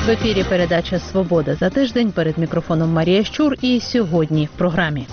В ефірі передача «Свобода за тиждень». Перед мікрофоном Марія Щур. І сьогодні в програмі.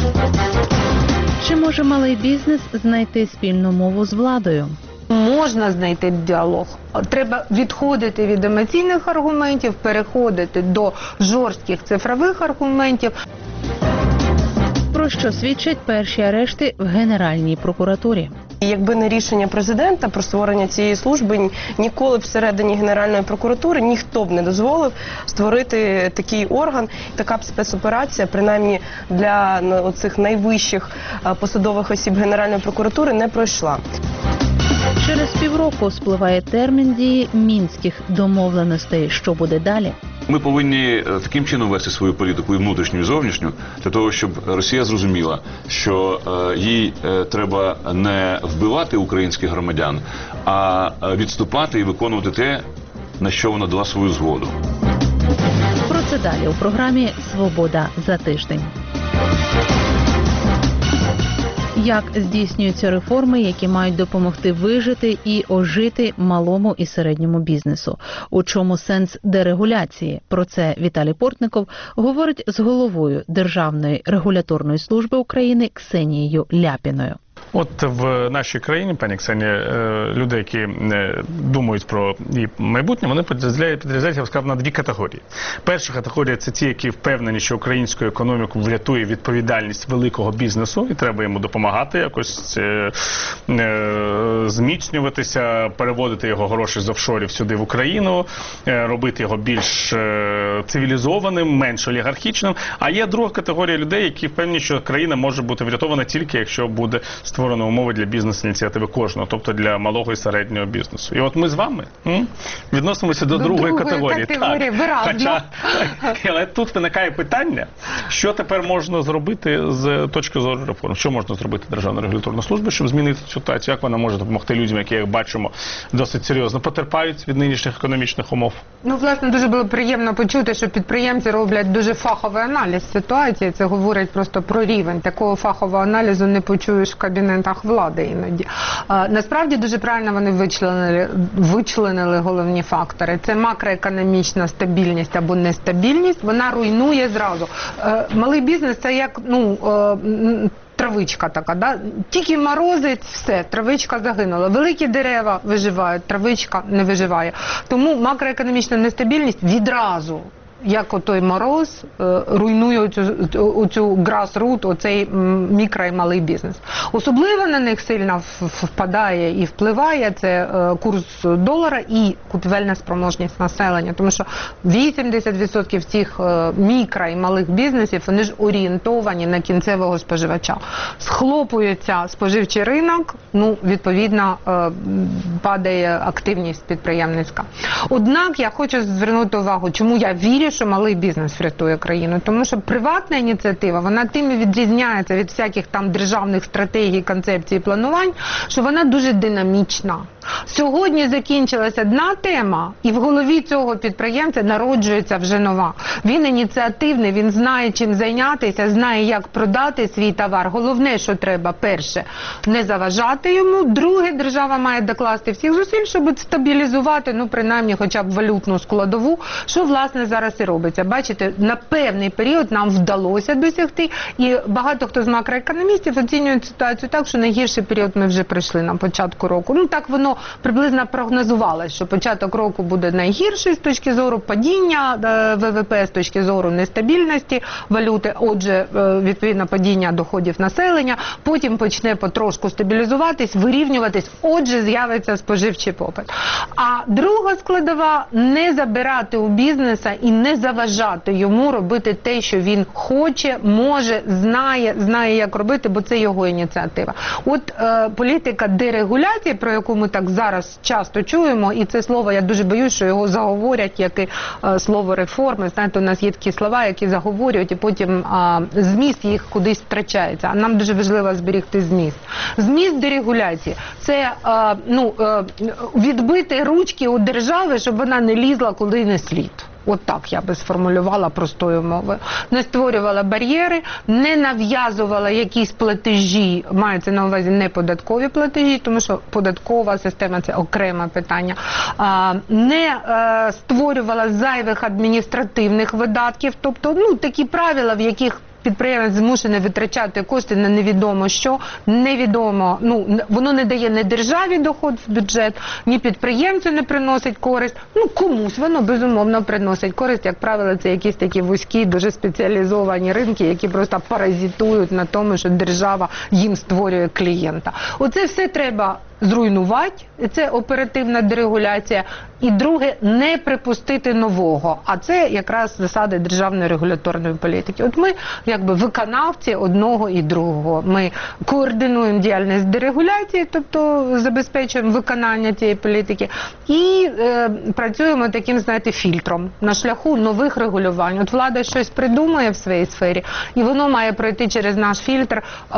Чи може малий бізнес знайти спільну мову з владою? Можна знайти діалог. Треба відходити від емоційних аргументів, переходити до жорстких цифрових аргументів. Про що свідчать перші арешти в Генеральній прокуратурі? Якби не рішення президента про створення цієї служби, ніколи б всередині Генеральної прокуратури ніхто б не дозволив створити такий орган. Така б спецоперація, принаймні для оцих найвищих посадових осіб Генеральної прокуратури, не пройшла. Через півроку спливає термін дії Мінських домовленостей. Що буде далі? Ми повинні таким чином вести свою політику, і внутрішню, і зовнішню, для того, щоб Росія зрозуміла, що їй треба не вбивати українських громадян, а відступати і виконувати те, на що вона дала свою згоду. Про це далі у програмі «Свобода за тиждень». Як здійснюються реформи, які мають допомогти вижити і ожити малому і середньому бізнесу? У чому сенс дерегуляції? Про це Віталій Портников говорить з головою Державної регуляторної служби України Ксенією Ляпіною. От в нашій країні, пані Ксенія, люди, які думають про її майбутнє, вони підрізняють, я б сказав, на дві категорії. Перша категорія – це ті, які впевнені, що українську економіку врятує відповідальність великого бізнесу, і треба йому допомагати, якось зміцнюватися, переводити його гроші з офшорів сюди в Україну, робити його більш цивілізованим, менш олігархічним. А є друга категорія людей, які впевнені, що країна може бути врятована тільки, якщо буде створено умови для бізнес-ініціативи кожного, тобто для малого і середнього бізнесу. І от ми з вами відносимося до другої категорії. Виразно. Але тут виникає питання, що тепер можна зробити з точки зору реформ. Що можна зробити Державна регуляторна служба, щоб змінити ситуацію? Як вона може допомогти людям, які, як бачимо, досить серйозно потерпають від нинішніх економічних умов? Ну, власне, дуже було приємно почути, що підприємці роблять дуже фаховий аналіз ситуації. Це говорить просто про рівень. Такого фахового аналізу не почуєш в кабінетах влади іноді. Насправді, дуже правильно вони вичленили головні фактори. Це макроекономічна стабільність або нестабільність. Вона руйнує зразу. Малий бізнес – це як, травичка така, да? Тільки морозить, все, травичка загинула. Великі дерева виживають, травичка не виживає. Тому макроекономічна нестабільність відразу, як отой мороз, руйнує оцю grassroot, оцей мікро і малий бізнес. Особливо на них сильно впадає і впливає це курс долара і купівельна спроможність населення. Тому що 80% всіх мікро і малих бізнесів, вони ж орієнтовані на кінцевого споживача. Схлопується споживчий ринок, відповідно, падає активність підприємницька. Однак я хочу звернути увагу, чому я вірю, що малий бізнес врятує країну. Тому що приватна ініціатива, вона тим і відрізняється від всяких там державних стратегій, концепцій, планувань, що вона дуже динамічна. Сьогодні закінчилася одна тема, і в голові цього підприємця народжується вже нова. Він ініціативний, він знає, чим зайнятися, знає, як продати свій товар. Головне, що треба, перше, не заважати йому. Друге, держава має докласти всіх зусиль, щоб стабілізувати, принаймні, хоча б валютну складову, що, власне, зараз і робиться. Бачите, на певний період нам вдалося досягти, і багато хто з макроекономістів оцінюють ситуацію так, що найгірший період ми вже пройшли на початку року. Так воно приблизно прогнозувалось, що початок року буде найгірший з точки зору падіння ВВП, з точки зору нестабільності валюти, отже, відповідно, падіння доходів населення, потім почне потрошку стабілізуватись, вирівнюватись, отже, з'явиться споживчий попит. А друга складова – не забирати у бізнеса і не заважати йому робити те, що він хоче, може, знає, як робити, бо це його ініціатива. От політика дерегуляції, про яку ми так зараз часто чуємо, і це слово, я дуже боюсь, що його заговорять, як і слово реформи. Знаєте, у нас є такі слова, які заговорюють, і потім зміст їх кудись втрачається. А нам дуже важливо зберігти зміст. Зміст дерегуляції – це відбити ручки у держави, щоб вона не лізла куди не слід. От так я би сформулювала простою мовою. Не створювала бар'єри, не нав'язувала якісь платежі, мається на увазі не податкові платежі, тому що податкова система – це окреме питання. Не створювала зайвих адміністративних видатків, тобто такі правила, в яких підприємець змушений витрачати кошти на невідомо що, невідомо, воно не дає ні державі доход в бюджет, ні підприємцю не приносить користь, комусь воно безумовно приносить користь, як правило, це якісь такі вузькі, дуже спеціалізовані ринки, які просто паразитують на тому, що держава їм створює клієнта. Оце все треба зруйнувати, це оперативна дерегуляція. І друге, не припустити нового. А це якраз засади державної регуляторної політики. От ми якби виконавці одного і другого. Ми координуємо діяльність дерегуляції, тобто забезпечуємо виконання цієї політики, і працюємо таким, фільтром на шляху нових регулювань. От влада щось придумує в своїй сфері, і воно має пройти через наш фільтр.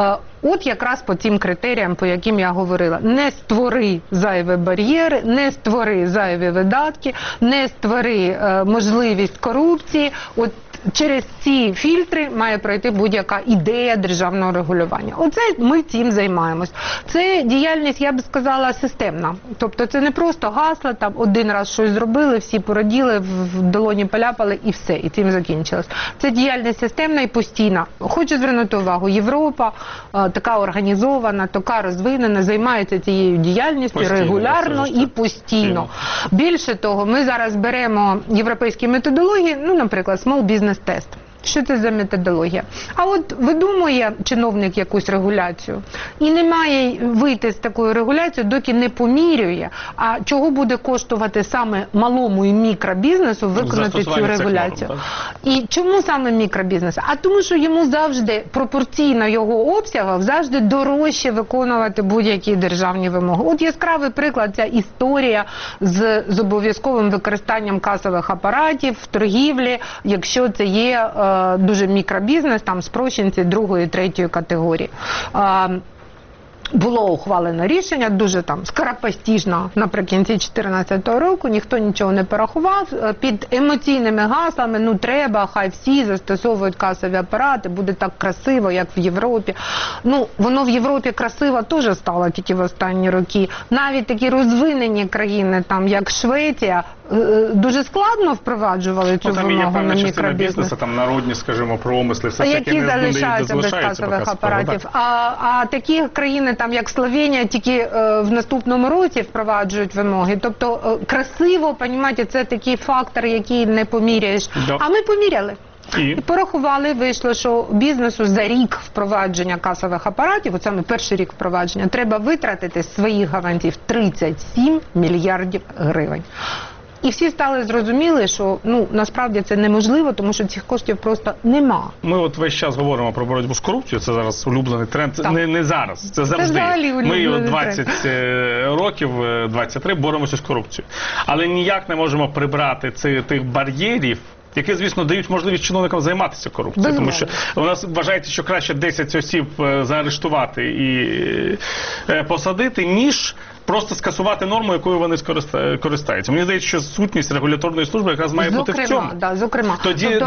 От якраз по цим критеріям, по яким я говорила. Не створи зайві бар'єри, не створи зайві видатки, не створи можливість корупції. От через ці фільтри має пройти будь-яка ідея державного регулювання. Оце ми цим займаємось. Це діяльність, я б сказала, системна. Тобто це не просто гасла, там один раз щось зробили, всі пораділи, в долоні поляпали і все, і цим закінчилось. Це діяльність системна і постійна. Хочу звернути увагу, Європа така організована, така розвинена, займається цією діяльністю регулярно і постійно. Більше того, ми зараз беремо європейські методології, наприклад, Small Business Test. Що це за методологія? А от видумує чиновник якусь регуляцію і не має вийти з такою регуляцією, доки не помірює, а чого буде коштувати саме малому і мікробізнесу виконати цю регуляцію. І чому саме мікробізнес? А тому, що йому завжди, пропорційно його обсягу, завжди дорожче виконувати будь-які державні вимоги. От яскравий приклад, ця історія з обов'язковим використанням касових апаратів в торгівлі, якщо це є дуже мікробізнес, там спрощенці другої, третьої категорії. Було ухвалено рішення, дуже скоропостижно, наприкінці 2014 року, ніхто нічого не порахував, під емоційними гаслами, треба, хай всі застосовують касові апарати, буде так красиво, як в Європі. Воно в Європі красиво теж стало тільки в останні роки. Навіть такі розвинені країни, як Швеція, дуже складно впроваджували цю вимогу на мікробізнес. Там народні, скажімо, промисли, все які залишаються без касових апаратів. А такі країни, як Словенія, тільки в наступному році впроваджують вимоги. Тобто красиво, розумієте, це такий фактор, який не поміряєш. А ми поміряли. І порахували, вийшло, що бізнесу за рік впровадження касових апаратів, от саме перший рік впровадження, треба витратити з своїх гаванців 37 мільярдів гривень. І всі стали зрозуміли, що насправді це неможливо, тому що цих коштів просто нема. Ми весь час говоримо про боротьбу з корупцією, це зараз улюблений тренд. Не зараз, це завжди. Ми 20 років, 23 боремося з корупцією. Але ніяк не можемо прибрати тих бар'єрів, які, звісно, дають можливість чиновникам займатися корупцією. Тому що у нас вважається, що краще 10 осіб заарештувати і посадити, ніж просто скасувати норму, якою вони користаються. Мені здається, що сутність регуляторної служби якраз має бути в цьому. Зокрема. Тоді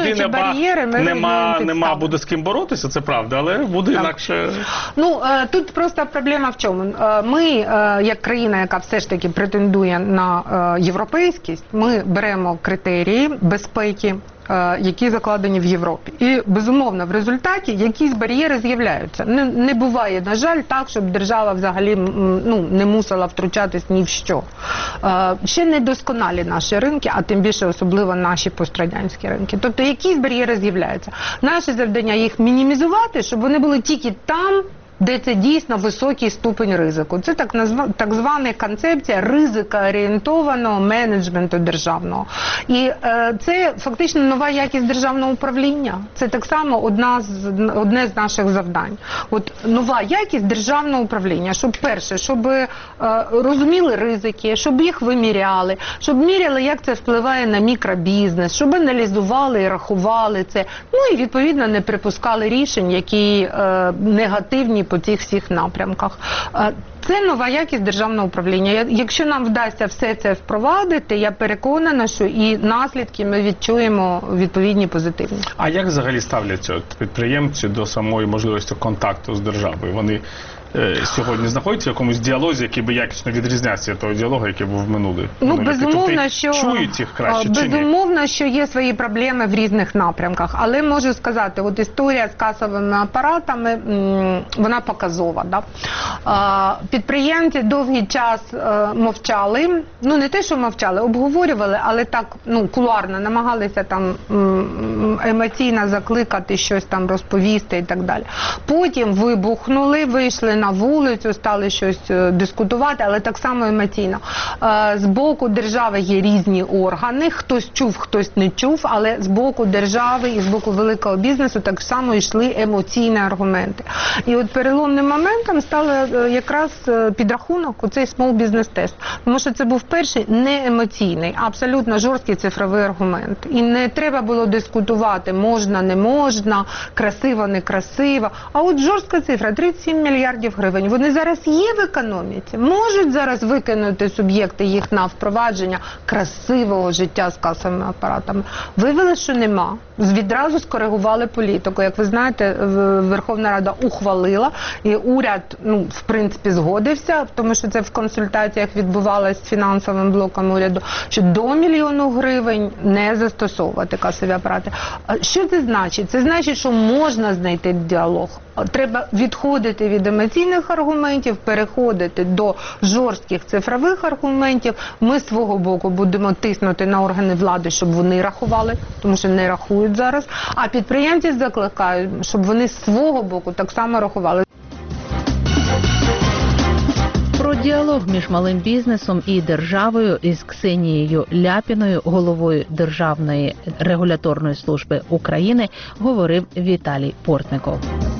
нема буде з ким боротися, це правда, але буде інакше. Тут просто проблема в чому? Ми, як країна, яка все ж таки претендує на європейськість, ми беремо критерії безпеки, які закладені в Європі. І, безумовно, в результаті якісь бар'єри з'являються. Не буває, на жаль, так, щоб держава взагалі не мусила втручатись ні в що. Ще недосконалі наші ринки, а тим більше особливо наші пострадянські ринки. Тобто якісь бар'єри з'являються. Наше завдання їх мінімізувати, щоб вони були тільки там, де це дійсно високий ступень ризику. Це так звана концепція ризикоорієнтованого менеджменту державного. І це фактично нова якість державного управління. Це так само одне з наших завдань. От нова якість державного управління, щоб перше, щоб розуміли ризики, щоб їх виміряли, щоб міряли, як це впливає на мікробізнес, щоб аналізували і рахували це. І відповідно не припускали рішень, які негативні по цих всіх напрямках. Це нова якість державного управління. Якщо нам вдасться все це впровадити, я переконана, що і наслідки ми відчуємо відповідні позитивні. А як взагалі ставляться підприємці до самої можливості контакту з державою? Вони сьогодні знаходяться в якомусь діалозі, який би якісно відрізнявся від того діалогу, який був в минулі? Безумовно, що чують їх краще чи ні? Безумовно, що є свої проблеми в різних напрямках, але можу сказати, от історія з касовими апаратами, вона показова. Да? Підприємці довгий час мовчали, не те, що мовчали, обговорювали, але так, кулуарно намагалися там емоційно закликати, щось там розповісти і так далі. Потім вибухнули, вийшли на вулицю, стали щось дискутувати, але так само емоційно. З боку держави є різні органи, хтось чув, хтось не чув, але з боку держави і з боку великого бізнесу так само йшли емоційні аргументи. І от переломним моментом стало якраз підрахунок, оцей small business test. Тому що це був перший неемоційний, абсолютно жорсткий цифровий аргумент. І не треба було дискутувати, можна, не можна, красиво, не красиво. А от жорстка цифра – 37 мільярдів гривень. Вони зараз є в економіці? Можуть зараз викинути суб'єкти їх на впровадження красивого життя з касовими апаратами? Виявилося, що нема. Відразу скоригували політику. Як ви знаєте, Верховна Рада ухвалила, і уряд, в принципі, згодився, тому що це в консультаціях відбувалося з фінансовим блоком уряду, що до 1 мільйона гривень не застосовувати касові апарати. Що це значить? Це значить, що можна знайти діалог. Треба відходити від емоційних аргументів, переходити до жорстких цифрових аргументів. Ми з свого боку будемо тиснути на органи влади, щоб вони рахували, тому що не рахують зараз. А підприємців закликають, щоб вони з свого боку так само рахували. Про діалог між малим бізнесом і державою із Ксенією Ляпіною, головою Державної регуляторної служби України, говорив Віталій Портников.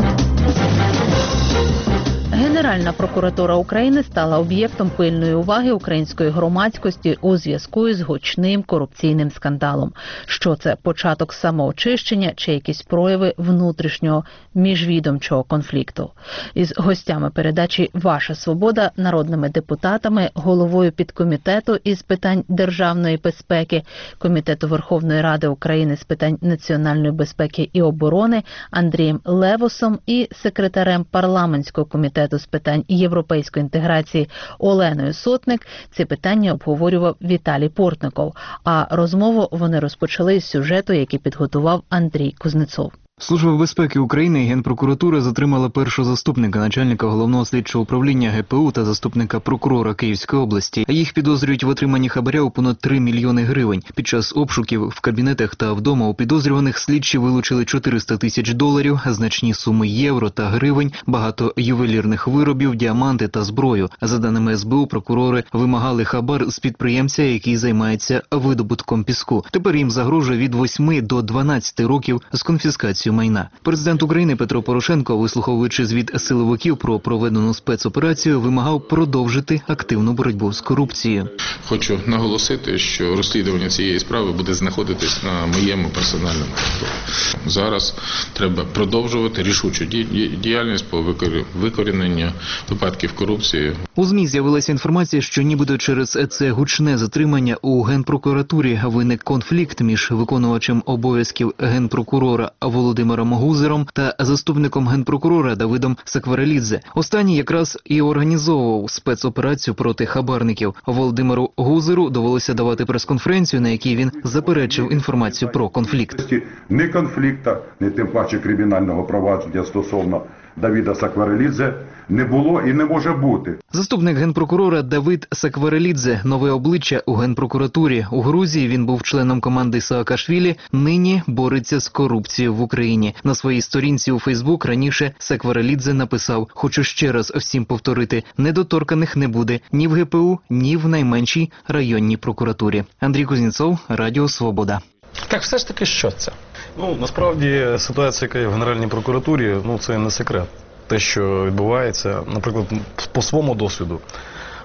Генеральна прокуратура України стала об'єктом пильної уваги української громадськості у зв'язку із гучним корупційним скандалом. Що це, початок самоочищення чи якісь прояви внутрішнього міжвідомчого конфлікту? Із гостями передачі «Ваша свобода», народними депутатами, головою підкомітету із питань державної безпеки, Комітету Верховної Ради України з питань національної безпеки і оборони Андрієм Левусом і секретарем парламентського комітету з питань європейської інтеграції Оленою Сотник ці питання обговорював Віталій Портников, а розмову вони розпочали з сюжету, який підготував Андрій Кузнецов. Служба безпеки України і Генпрокуратура затримала першого заступника начальника Головного слідчого управління ГПУ та заступника прокурора Київської області. Їх підозрюють в отриманні хабаря у понад 3 мільйони гривень. Під час обшуків в кабінетах та вдома у підозрюваних слідчі вилучили 400 тисяч доларів, значні суми євро та гривень, багато ювелірних виробів, діаманти та зброю. За даними СБУ, прокурори вимагали хабар з підприємця, який займається видобутком піску. Тепер їм загрожує від 8 до 12 років з конфіскацією майна. Президент України Петро Порошенко, вислуховуючи звіт силовиків про проведену спецоперацію, вимагав продовжити активну боротьбу з корупцією. Хочу наголосити, що розслідування цієї справи буде знаходитись на моєму персональному контролі. Зараз треба продовжувати рішучу діяльність по викоріненню випадків корупції. У ЗМІ з'явилася інформація, що нібито через це гучне затримання у Генпрокуратурі виник конфлікт між виконувачем обов'язків генпрокурора Володимиром Гузером та заступником генпрокурора Давидом Сакварелідзе. Останній якраз і організовував спецоперацію проти хабарників. Володимиру Гузеру довелося давати прес-конференцію, на якій він заперечив інформацію про конфлікт. Ні конфлікту, ні тим паче кримінального провадження стосовно Давида Сакварелідзе не було і не може бути. Заступник генпрокурора Давид Сакварелідзе – нове обличчя у Генпрокуратурі. У Грузії він був членом команди Саакашвілі, нині бореться з корупцією в Україні. На своїй сторінці у Фейсбук раніше Сакварелідзе написав: «Хочу ще раз всім повторити, недоторканих не буде ні в ГПУ, ні в найменшій районній прокуратурі». Андрій Кузнецов, Радіо Свобода. Так все ж таки, що це? Насправді ситуація, яка є в Генеральній прокуратурі, це не секрет. Те, що відбувається, наприклад, по своєму досвіду.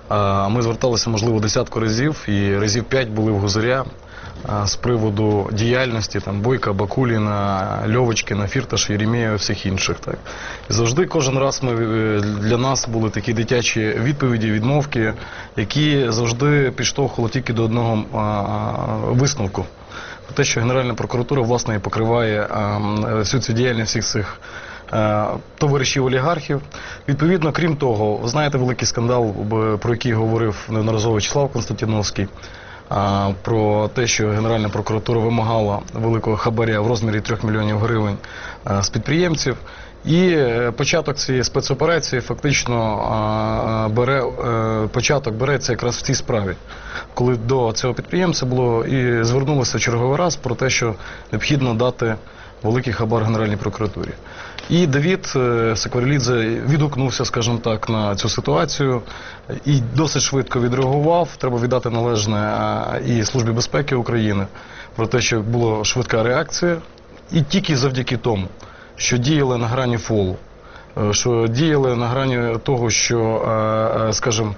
Ми зверталися, можливо, десятку разів, і разів 5 були в Гузаря з приводу діяльності там Бойка, Бакуліна, Льовочкіна, Фірташа, Єремєєва і всіх інших. Так. І завжди, кожен раз для нас були такі дитячі відповіді, відмовки, які завжди підштовхували тільки до одного висновку. Те, що Генеральна прокуратура, власне, і покриває всю цю діяльність всіх цих товаришів-олігархів. Відповідно, крім того, ви знаєте великий скандал, про який говорив неодноразово В'ячеслав Константіновський, про те, що Генеральна прокуратура вимагала великого хабаря в розмірі 3 мільйонів гривень з підприємців. І початок цієї спецоперації фактично початок береться якраз в цій справі, коли до цього підприємця було і звернулося в черговий раз про те, що необхідно дати великий хабар Генеральній прокуратурі. І Давид Сакварелідзе відгукнувся, скажімо так, на цю ситуацію і досить швидко відреагував. Треба віддати належне і Службі безпеки України про те, що була швидка реакція. І тільки завдяки тому, що діяли на грані фолу, що діяли на грані того, що, скажімо,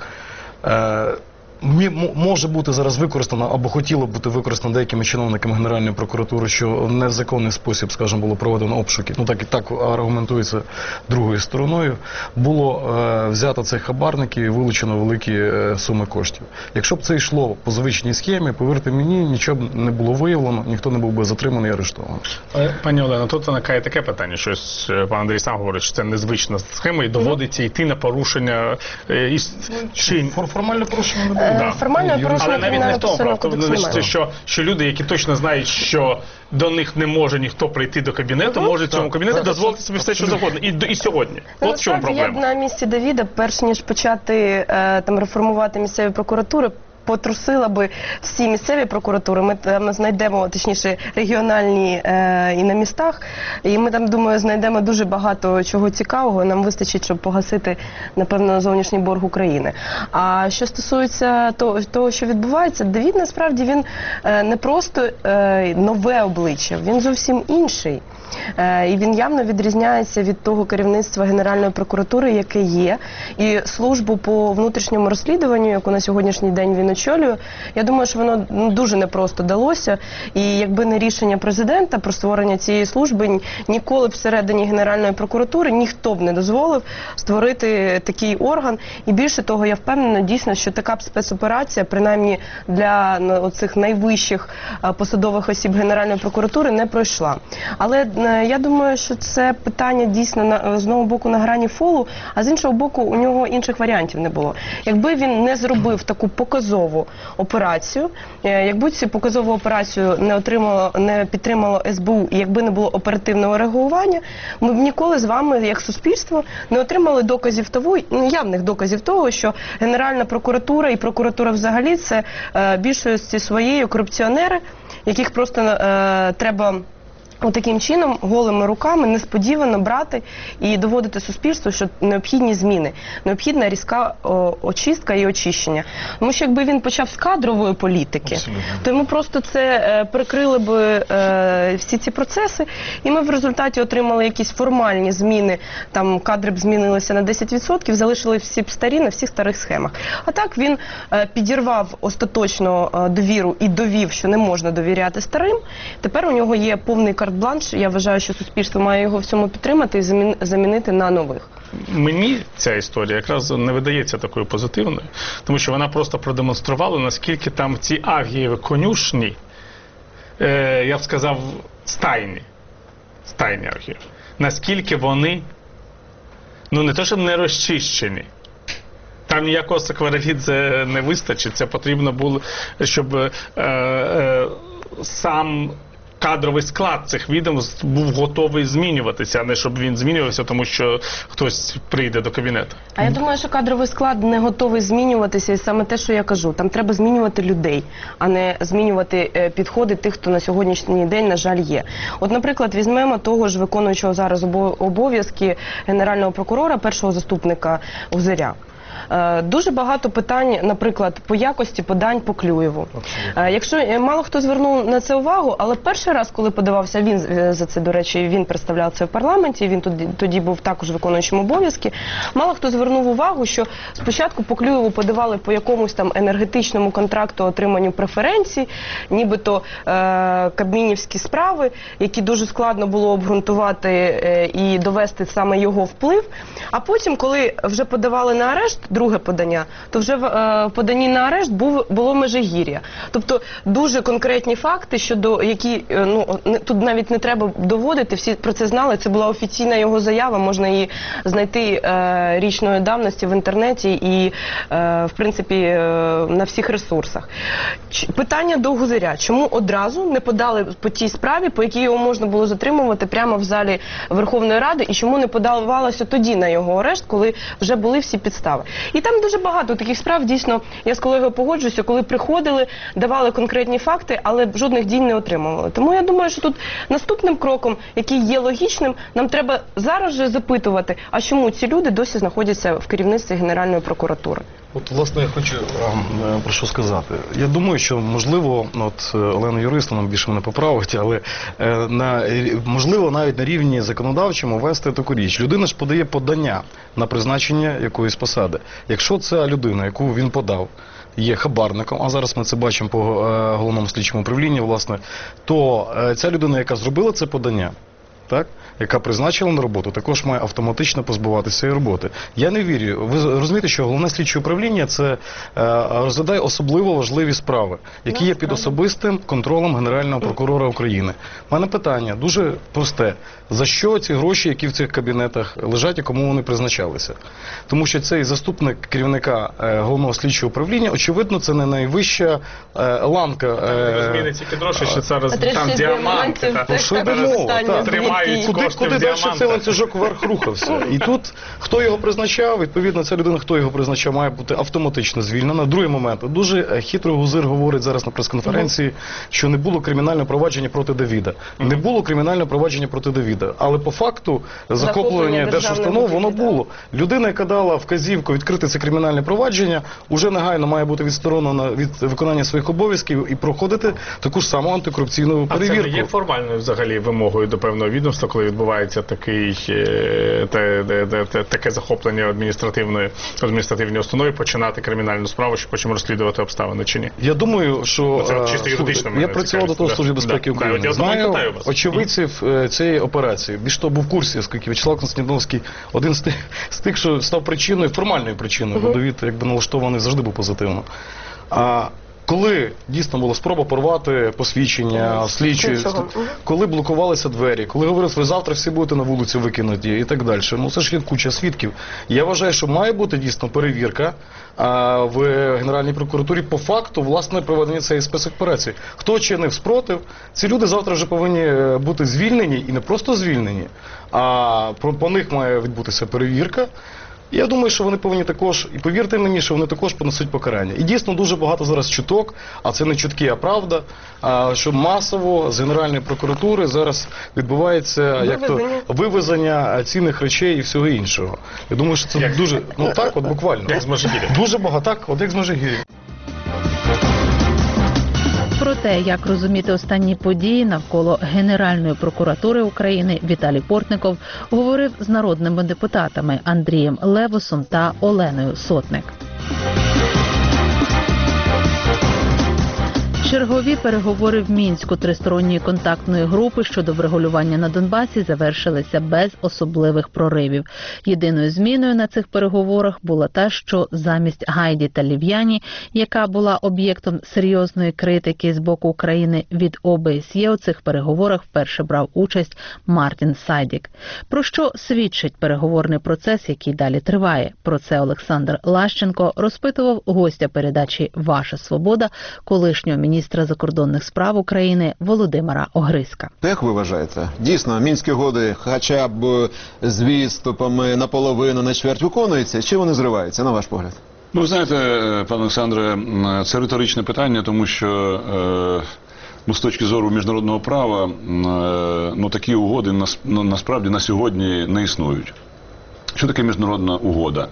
може бути зараз використано або хотіло бути використано деякими чиновниками Генеральної прокуратури, що в незаконний спосіб, скажімо, було проведено обшуки, ну так аргументується другою стороною, було взято цих хабарників і вилучено великі суми коштів. Якщо б це йшло по звичній схемі, повірте мені, нічого б не було виявлено, ніхто не був би затриманий і арештований. Пані Олено, тут виникає таке питання, що пан Андрій сам говорить, що це незвична схема і доводиться йти на порушення. Формальне порушення не було. Формальне порушення але навіть не в тому, кодексу що люди, які точно знають, що до них не може ніхто прийти до кабінету, можуть цьому кабінету дозволити собі все, що завгодно. І сьогодні. От в чому проблема. Я б на місці Давіда, перш ніж почати реформувати місцеві прокуратури, потрусила би всі місцеві прокуратури, ми там знайдемо, точніше, регіональні і на містах, і ми там, думаю, знайдемо дуже багато чого цікавого, нам вистачить, щоб погасити, напевно, зовнішній борг України. А що стосується того, що відбувається, Давид, насправді, він не просто нове обличчя, він зовсім інший. І він явно відрізняється від того керівництва Генеральної прокуратури, яке є. І службу по внутрішньому розслідуванню, яку на сьогоднішній день він очолює, я думаю, що воно дуже непросто далося. І якби не рішення президента про створення цієї служби, ніколи б всередині Генеральної прокуратури ніхто б не дозволив створити такий орган. І більше того, я впевнена дійсно, що така спецоперація, принаймні для оцих найвищих посадових осіб Генеральної прокуратури, не пройшла. Але я думаю, що це питання дійсно з одного боку на грані фолу, а з іншого боку у нього інших варіантів не було. Якби він не зробив таку показову операцію, якби цю показову операцію не підтримало СБУ і якби не було оперативного реагування, ми б ніколи з вами, як суспільство, не отримали доказів того, явних доказів того, що Генеральна прокуратура і прокуратура взагалі це більшості своєю корупціонери, яких просто треба таким чином, голими руками, несподівано брати і доводити суспільству, що необхідні зміни, необхідна різка очистка і очищення. Тому що якби він почав з кадрової політики, то йому просто це прикрили б всі ці процеси, і ми в результаті отримали якісь формальні зміни, там кадри б змінилися на 10%, залишили всі б старі на всіх старих схемах. А так він підірвав остаточно довіру і довів, що не можна довіряти старим. Тепер у нього є повний карт-бланш, я вважаю, що суспільство має його в цьому підтримати і замінити на нових. Мені ця історія якраз не видається такою позитивною, тому що вона просто продемонструвала, наскільки там ці Агієві конюшні, я б сказав, стайні Агієві, наскільки вони, не те, що не розчищені. Там ніякого Сакварелідзе не вистачить, це потрібно було, щоб сам кадровий склад цих відомств був готовий змінюватися, а не щоб він змінювався, тому що хтось прийде до кабінету. А я думаю, що кадровий склад не готовий змінюватися, і саме те, що я кажу. Там треба змінювати людей, а не змінювати підходи тих, хто на сьогоднішній день, на жаль, є. От, наприклад, візьмемо того ж виконуючого зараз обов'язки Генерального прокурора, першого заступника Гузаря. Дуже багато питань, наприклад, по якості подань по Клюєву. Якщо мало хто звернув на це увагу, але перший раз, коли подавався він, за це, до речі, він представляв це в парламенті, він тоді був також виконуючим обов'язки, мало хто звернув увагу, що спочатку по Клюєву подавали по якомусь там енергетичному контракту отриманню преференцій, нібито кабмінівські справи, які дуже складно було обґрунтувати і довести саме його вплив. А потім, коли вже подавали на арешт, друге подання, то вже в поданні на арешт було Межигір'я. Тобто дуже конкретні факти, щодо які, тут навіть не треба доводити, всі про це знали, це була офіційна його заява, можна її знайти річної давності в інтернеті і, в принципі, на всіх ресурсах. Питання до Гузаря. Чому одразу не подали по тій справі, по якій його можна було затримувати прямо в залі Верховної Ради, і чому не подавалося тоді на його арешт, коли вже були всі підстави? І там дуже багато таких справ, дійсно, я з колегою погоджуюся, коли приходили, давали конкретні факти, але жодних дій не отримували. Тому я думаю, що тут наступним кроком, який є логічним, нам треба зараз же запитувати, а чому ці люди досі знаходяться в керівництві Генеральної прокуратури? От, власне, я хочу про що сказати. Я думаю, що, можливо, от Олена юрист, нам більше мене поправить, але можливо навіть на рівні законодавчому ввести таку річ. Людина ж подає подання на призначення якоїсь посади. Якщо ця людина, яку він подав, є хабарником, а зараз ми це бачимо по головному слідчому управлінні, власне, то ця людина, яка зробила це подання, так, яка призначила на роботу, також має автоматично позбуватися цієї роботи. Я не вірю. Ви розумієте, що головне слідче управління це розглядає особливо важливі справи, які є під особистим контролем Генерального прокурора України. У мене питання дуже просте. За що ці гроші, які в цих кабінетах лежать і кому вони призначалися? Тому що цей заступник керівника головного слідчого управління, очевидно, це не найвища ланка. Розміни тільки гроші, що зараз там діаманти. Куди далі цей ланцюжок вверх рухався? І тут, хто його призначав, відповідно, ця людина, хто його призначав, має бути автоматично звільнена. Другий момент. Дуже хитро Гузир говорить зараз на прес-конференції, що не було кримінального провадження проти Давіда. Не було кримінального провадження проти Давіда. Але по факту захоплення держустанов, воно було. Людина, яка дала вказівку відкрити це кримінальне провадження, уже негайно має бути відсторонена від виконання своїх обов'язків і проходити таку ж саму антикорупційну перевірку. А це не є формальною взагалі вимогою до певного відомства, коли відбувається таке захоплення адміністративної установи, починати кримінальну справу, щоб потім розслідувати обставини, чи ні? Я думаю, що я працював до того в Службі безпеки України. Знаю очевидців цієї операції. Більш того, був в курсі, оскільки В'ячеслав Константіновський один з тих, що став причиною, формальною причиною, бо Давид якби налаштований завжди був позитивно. Коли дійсно була спроба порвати посвідчення слідчої, коли блокувалися двері, коли говорили, ви завтра всі будете на вулицю викинуті і так далі. Ну це ж є куча свідків. Я вважаю, що має бути дійсно перевірка в Генеральній прокуратурі по факту, власне, проведення цієї спецоперації. Хто чинив спротив, ці люди завтра вже повинні бути звільнені, і не просто звільнені, а по них має відбутися перевірка. Я думаю, що вони повинні також, і повірте мені, що вони також понесуть покарання. І дійсно дуже багато зараз чуток, а це не чутки, а правда, що масово з Генеральної прокуратури зараз відбувається вивезення цінних речей і всього іншого. Я думаю, що це дуже, так, от буквально. Як з Межигір'я. Дуже багато, так, от як з Межигір'я. Про те, як розуміти останні події навколо Генеральної прокуратури України, Віталій Портников говорив з народними депутатами Андрієм Левусом та Оленою Сотник. Чергові переговори в Мінську тристоронньої контактної групи щодо врегулювання на Донбасі завершилися без особливих проривів. Єдиною зміною на цих переговорах була та, що замість Гайді Талів'яні, яка була об'єктом серйозної критики з боку України від ОБСЄ, у цих переговорах вперше брав участь Мартін Сайдік. Про що свідчить переговорний процес, який далі триває? Про це Олександр Лащенко розпитував гостя передачі «Ваша свобода», колишнього міністра закордонних справ України Володимира Огризка. Як ви вважаєте, дійсно, мінські угоди хоча б з відступами наполовину, на чверть виконуються, чи вони зриваються, на ваш погляд? Ну, знаєте, пане Олександре, це риторичне питання, тому що з точки зору міжнародного права такі угоди насправді на сьогодні не існують. Що таке міжнародна угода?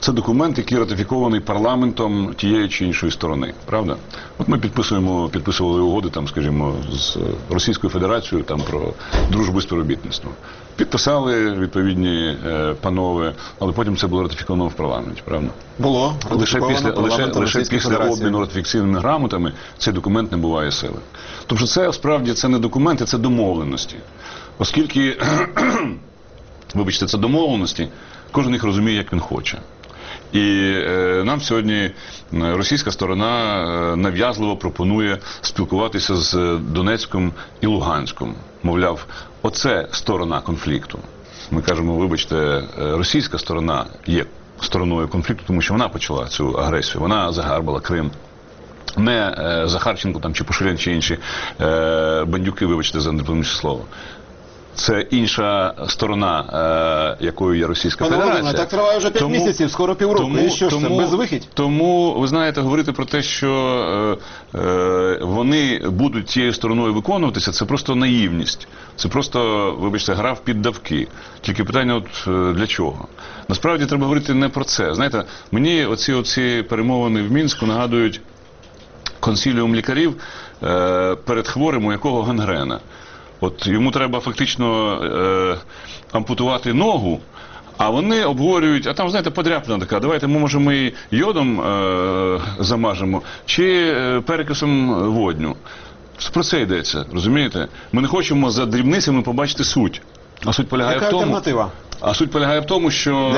Це документ, який ратифікований парламентом тієї чи іншої сторони, правда? От ми підписували угоди, там, скажімо, з Російською Федерацією там, про дружбу і співробітництво. Підписали відповідні панове, але потім це було ратифіковано в парламенті, правда? Було. Лише Лише після обміну ратифікаційними грамотами цей документ не буває сили. Тобто це, справді, це не документи, це домовленості. Оскільки, вибачте, це домовленості, кожен їх розуміє, як він хоче. І нам сьогодні російська сторона нав'язливо пропонує спілкуватися з Донецьком і Луганськом. Мовляв, оце сторона конфлікту. Ми кажемо, вибачте, російська сторона є стороною конфлікту, тому що вона почала цю агресію. Вона загарбала Крим. Не Захарченко там, чи Пушилин, чи інші бандюки, вибачте за недопомічне слово. Це інша сторона, якою є Російська Федерація. Так триває вже 5 місяців, скоро півроку. І що ж це, безвихідь? Тому, ви знаєте, говорити про те, що вони будуть цією стороною виконуватися, це просто наївність. Це просто, вибачте, гра в піддавки. Тільки питання от для чого? Насправді треба говорити не про це. Знаєте, мені оці перемовини в Мінську нагадують консиліум лікарів перед хворим, у якого гангрена. От йому треба фактично ампутувати ногу, а вони обговорюють, а там, знаєте, подряпина така, давайте ми, може, ми йодом замажемо, чи перекисом водню. Про це йдеться, розумієте? Ми не хочемо за дрібницями побачити суть. А суть полягає Яка в тому... альтернатива? А суть полягає в тому, що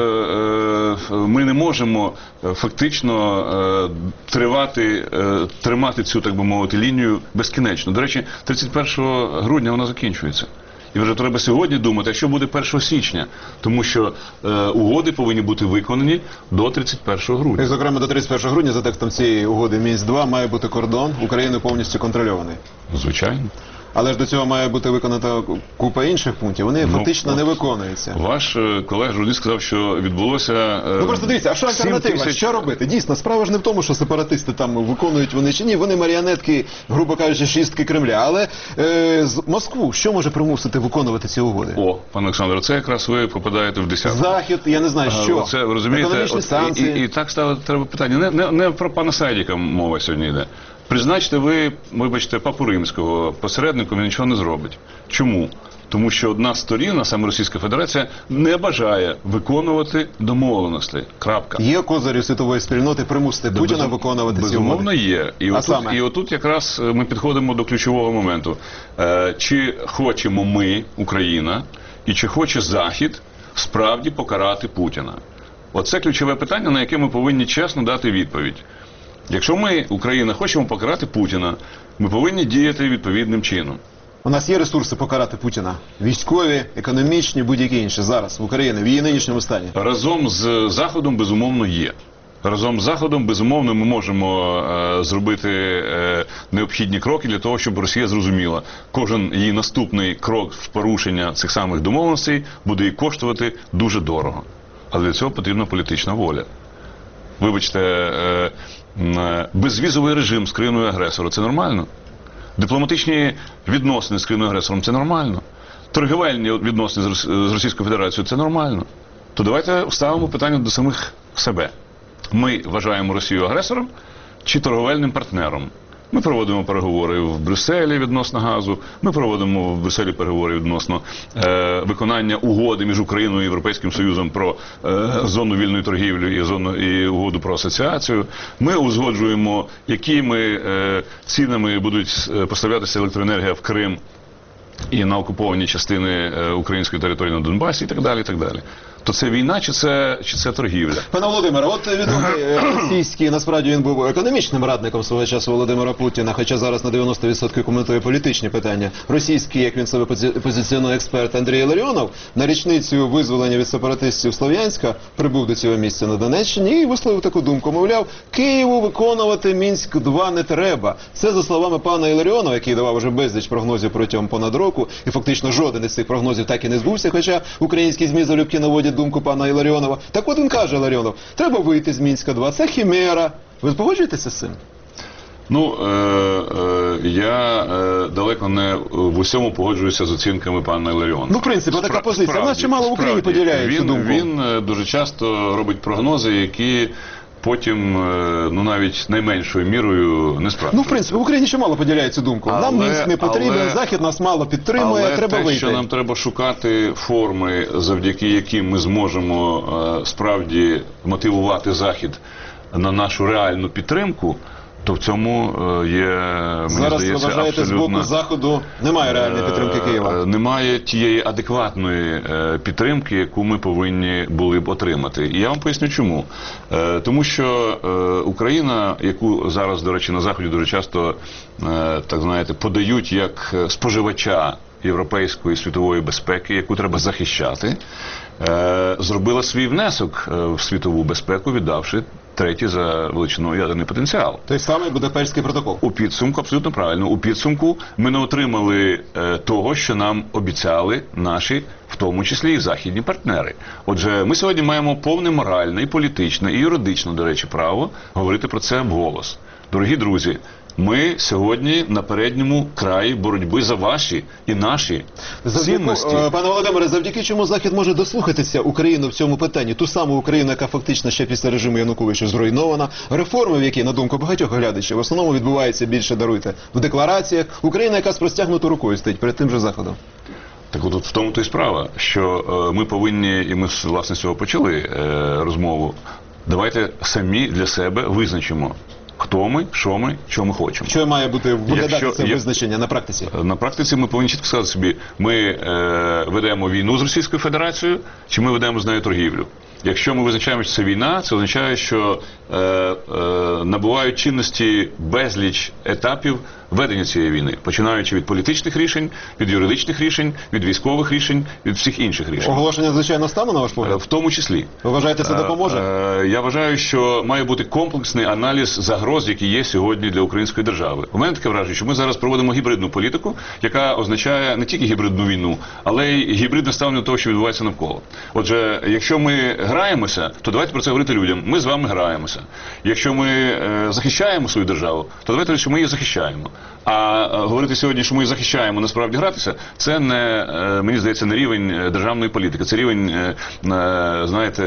ми не можемо фактично тримати цю, так би мовити, лінію безкінечно. До речі, 31 грудня вона закінчується. І вже треба сьогодні думати, а що буде 1 січня. Тому що угоди повинні бути виконані до 31 грудня. І, зокрема, до 31 грудня, за текстом цієї угоди Мінськ-2, має бути кордон України повністю контрольований. Звичайно. Але ж до цього має бути виконана купа інших пунктів. Вони фактично не виконуються. Ваш колега-журналіст сказав, що відбулося... Ну просто дивіться, а що альтернатива? Що робити? Дійсно, справа ж не в тому, що сепаратисти там виконують вони чи ні. Вони маріонетки, грубо кажучи, шістки Кремля. Але з Москву що може примусити виконувати ці угоди? О, пане Олександре, це якраз ви попадаєте в десятку. Захід, я не знаю, що. Це, ви розумієте, економічні санкції. І так ставити треба питання. Не про пана Сайдіка мова сьогодні йде. Призначте ви, вибачте, Папу Римського посередником, він нічого не зробить. Чому? Тому що одна з сторін, а саме Російська Федерація, не бажає виконувати домовленостей. Крапка. Є козирі світової спільноти примусити Путіна виконувати ці угоди? Безумовно є. І отут якраз ми підходимо до ключового моменту. Чи хочемо ми, Україна, і чи хоче Захід справді покарати Путіна? Оце ключове питання, на яке ми повинні чесно дати відповідь. Якщо ми, Україна, хочемо покарати Путіна, ми повинні діяти відповідним чином. У нас є ресурси покарати Путіна? Військові, економічні, будь-які інші зараз в Україні, в її нинішньому стані? Разом з Заходом, безумовно, є. Разом з Заходом, безумовно, ми можемо зробити необхідні кроки для того, щоб Росія зрозуміла, кожен її наступний крок в порушення цих самих домовленостей буде їй коштувати дуже дорого. Але для цього потрібна політична воля. Вибачте, безвізовий режим з країною агресора – це нормально? Дипломатичні відносини з країною агресором – це нормально? Торгівельні відносини з Російською Федерацією – це нормально? То давайте ставимо питання до самих себе. Ми вважаємо Росію агресором чи торговельним партнером? Ми проводимо переговори в Брюсселі відносно газу, ми проводимо в Брюсселі переговори відносно виконання угоди між Україною і Європейським Союзом про зону вільної торгівлі і угоду про асоціацію. Ми узгоджуємо, якими цінами будуть поставлятися електроенергія в Крим і на окуповані частини української території на Донбасі і так далі, і так далі. То це війна чи це торгівля? Пане Володимире, от відомий російський, насправді він був економічним радником свого часу Володимира Путіна, хоча зараз на 90% коментує політичні питання. Російський, як він себе позиціонує, експерт Андрій Ларіонов на річницю визволення від сепаратистів Слов'янська прибув до цього місця на Донеччині і висловив таку думку. Мовляв, Києву виконувати Мінськ-2 не треба. Це за словами пана Іларіонова, який давав уже безліч прогнозів протягом понад року, і фактично жоден із цих прогнозів так і не збувся, хоча українські ЗМІ залюбки наводять думку пана Іларіонова. Так от він каже, Іларіонов, треба вийти з Мінська-2, це хімера. Ви погоджуєтеся з цим? Ну, я далеко не в усьому погоджуюся з оцінками пана Іларіона. Ну, в принципі, така позиція. У нас чимало в Україні поділяють цю думку. Він дуже часто робить прогнози, які потім, ну, навіть найменшою мірою не справді. Ну, в принципі, в Україні чимало поділяють цю думку. Нам Мінськ не потрібен, Захід нас мало підтримує, треба вийти. Але те, що нам треба шукати форми, завдяки яким ми зможемо справді мотивувати Захід на нашу реальну підтримку, то в цьому є, мені зараз, здається, ви вважаєте, абсолютно... з боку Заходу немає реальної підтримки Києва? Немає тієї адекватної підтримки, яку ми повинні були б отримати. І я вам поясню чому. Тому що Україна, яку зараз, до речі, на Заході дуже часто, так знаєте, подають як споживача європейської світової безпеки, яку треба захищати, зробила свій внесок в світову безпеку, віддавши третій за величиною ядерний потенціал. Той самий Будапештський протокол. У підсумку, абсолютно правильно, у підсумку ми не отримали того, що нам обіцяли наші, в тому числі і західні партнери. Отже, ми сьогодні маємо повне моральне, і політичне, і юридичне, до речі, право говорити про це вголос. Дорогі друзі, ми сьогодні на передньому краї боротьби за ваші і наші цінності. Пане Володимире, завдяки чому Захід може дослухатися Україну в цьому питанні? Ту саму Україну, яка фактично ще після режиму Януковича зруйнована. Реформи, в які, на думку багатьох глядачів, в основному відбуваються більше, даруйте, в деклараціях. Україна, яка з простягнутою рукою стоїть перед тим же Заходом. Так от в тому то й справа, що ми повинні, і ми, власне, з цього почали розмову, давайте самі для себе визначимо, хто ми, що ми, що ми хочемо. Що має бути виглядати це визначення на практиці? На практиці ми повинні чітко сказати собі, ми ведемо війну з Російською Федерацією, чи ми ведемо з нею торгівлю. Якщо ми визначаємо, що це війна, це означає, що набувають чинності безліч етапів ведення цієї війни, починаючи від політичних рішень, від юридичних рішень, від військових рішень, від всіх інших рішень. Оголошення, звичайно, стану, на ваш погляд? В тому числі. Ви вважаєте, це допоможе? Я вважаю, що має бути комплексний аналіз загроз, які є сьогодні для української держави. У мене таке враження, що ми зараз проводимо гібридну політику, яка означає не тільки гібридну війну, але й гібридне ставлення до того, що відбувається навколо. Отже, якщо ми граємося, то давайте про це говорити людям. Ми з вами граємося. Якщо ми захищаємо свою державу, то давайте, що ми її захищаємо. А говорити сьогодні, що ми її захищаємо, насправді гратися, це не, мені здається, не рівень державної політики. Це рівень, знаєте,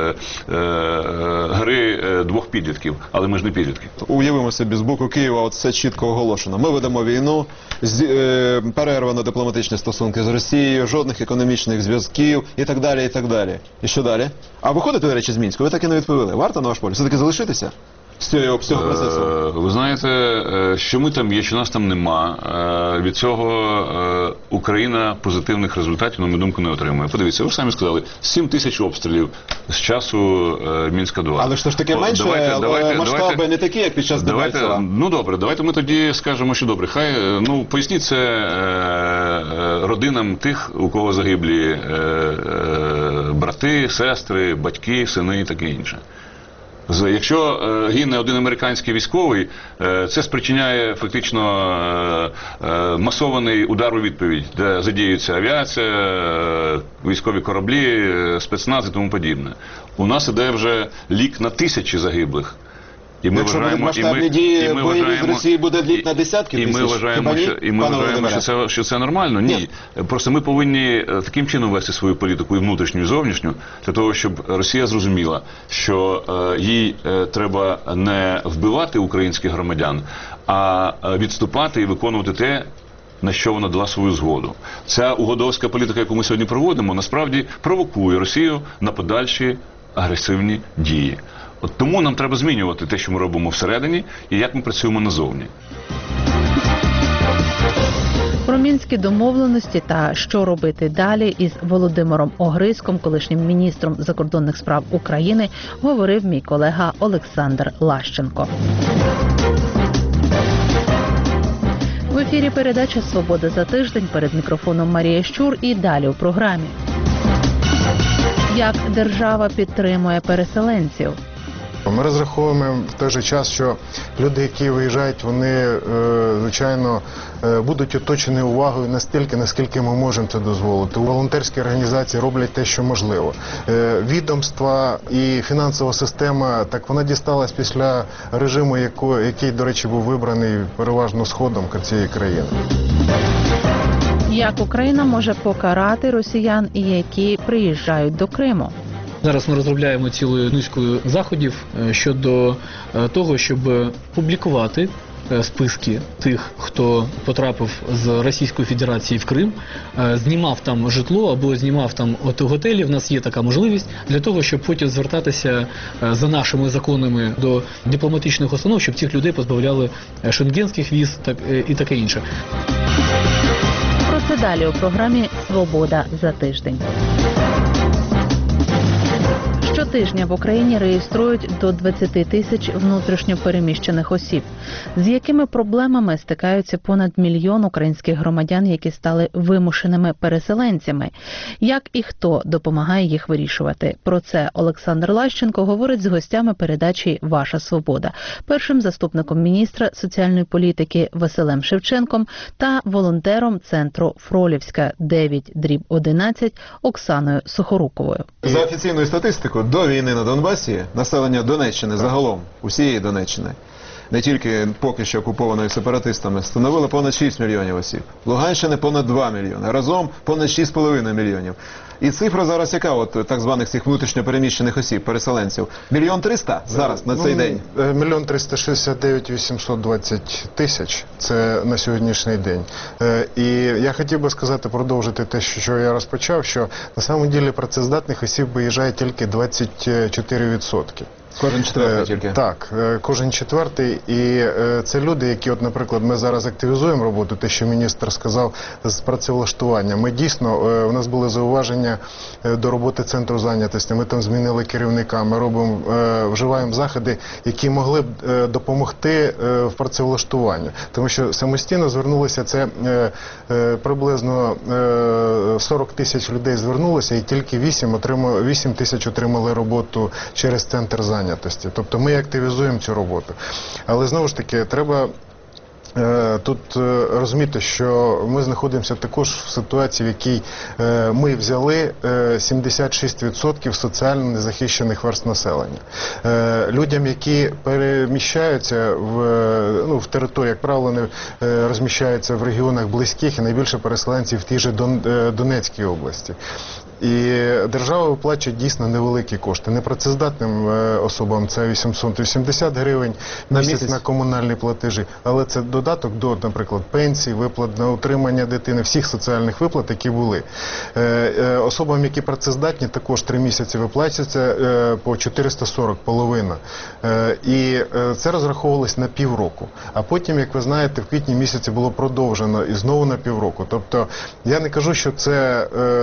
гри двох підлітків. Але ми ж не підлітки. Уявимо собі, з боку Києва от все чітко оголошено. Ми ведемо війну, перервано дипломатичні стосунки з Росією, жодних економічних зв'язків і так далі, і так далі. І що далі? А виходите, до речі, з Мінську? Ви так і не відповіли. Варто, на ваш погляд, все-таки залишитися? З цього процесу? Ви знаєте, що ми там є, що нас там нема. Від цього Україна позитивних результатів, на мою думку, не отримує. Подивіться, ви ж самі сказали, 7 тисяч обстрілів з часу Мінська-2. Але ж то ж таке менше, масштаби не такі, як під час Дебальцева. Ну добре, давайте ми тоді скажемо, що добре. Хай, ну, поясніть це родинам тих, у кого загиблі брати, сестри, батьки, сини і таке інше. Якщо гине один американський військовий, це спричиняє фактично масований удар у відповідь, де задіюється авіація, військові кораблі, спецназ і тому подібне. У нас іде вже лік на тисячі загиблих. І ми якщо вважаємо, будуть масштабні дії, бойові з Росії буде лік на десятки тисяч. І ми вважаємо, що це нормально. Ні. Просто ми повинні таким чином вести свою політику, і внутрішню, і зовнішню, для того, щоб Росія зрозуміла, що їй треба не вбивати українських громадян, а відступати і виконувати те, на що вона дала свою згоду. Ця угодовська політика, яку ми сьогодні проводимо, насправді провокує Росію на подальші агресивні дії. От тому нам треба змінювати те, що ми робимо всередині, і як ми працюємо назовні. Про мінські домовленості та що робити далі із Володимиром Огризком, колишнім міністром закордонних справ України, говорив мій колега Олександр Лащенко. В ефірі передача «Свобода за тиждень», перед мікрофоном Марія Щур, і далі у програмі. Як держава підтримує переселенців? Ми розраховуємо в той же час, що люди, які виїжджають, вони, звичайно, будуть оточені увагою настільки, наскільки ми можемо це дозволити. Волонтерські організації роблять те, що можливо. Відомства і фінансова система, так вона дісталась після режиму, який, до речі, був вибраний переважно Сходом цієї країни. Як Україна може покарати росіян, які приїжджають до Криму? Зараз ми розробляємо цілу низку заходів щодо того, щоб публікувати списки тих, хто потрапив з Російської Федерації в Крим, знімав там житло або знімав там готелі. В нас є така можливість для того, щоб потім звертатися за нашими законами до дипломатичних установ, щоб цих людей позбавляли шенгенських віз і таке інше. Про це далі у програмі «Свобода за тиждень». Щотижня в Україні реєструють до 20 тисяч внутрішньо переміщених осіб. З якими проблемами стикаються понад мільйон українських громадян, які стали вимушеними переселенцями? Як і хто допомагає їх вирішувати? Про це Олександр Лащенко говорить з гостями передачі «Ваша свобода», першим заступником міністра соціальної політики Василем Шевченком та волонтером центру Фролівська 9/11 Оксаною Сухоруковою. За офіційною статистикою, до війни на Донбасі населення Донеччини загалом, усієї Донеччини, не тільки поки що окупованої сепаратистами, становило понад 6 мільйонів осіб. Луганщини понад 2 мільйони. Разом понад 6,5 мільйонів. І цифра зараз яка, от так званих цих внутрішньо переміщених осіб, переселенців? 1 300 000 зараз, на цей день? 1 369 820 тисяч. Це на сьогоднішній день. І я хотів би сказати, продовжити те, що я розпочав, що на самом ділі працездатних осіб виїжджає тільки 24%. Кожен четвертий тільки? Так, кожен четвертий. І це люди, які, от, наприклад, ми зараз активізуємо роботу, те, що міністр сказав, з працевлаштування. Ми дійсно, у нас були зауваження до роботи центру зайнятості. Ми там змінили керівника, ми вживаємо заходи, які могли б допомогти в працевлаштуванні. Тому що самостійно звернулося, це приблизно 40 тисяч людей звернулося, і тільки 8 тисяч отримали роботу через центр зайнятості. Тобто ми активізуємо цю роботу. Але знову ж таки, треба тут розуміти, що ми знаходимося також в ситуації, в якій ми взяли 76% соціально незахищених верств населення. Людям, які переміщаються в території, як правило, не розміщаються в регіонах близьких, і найбільше переселенців в тій же Донецькій області. І держава виплачує дійсно невеликі кошти. Непрацездатним особам це 880 гривень на місяць на комунальні платежі, але це додаток до, наприклад, пенсій, виплат на утримання дитини, всіх соціальних виплат, які були. Особам, які працездатні, також 3 місяці виплачується по 440, половина. І це розраховувалось на півроку. А потім, як ви знаєте, в квітні місяці було продовжено і знову на півроку. Тобто, я не кажу, що це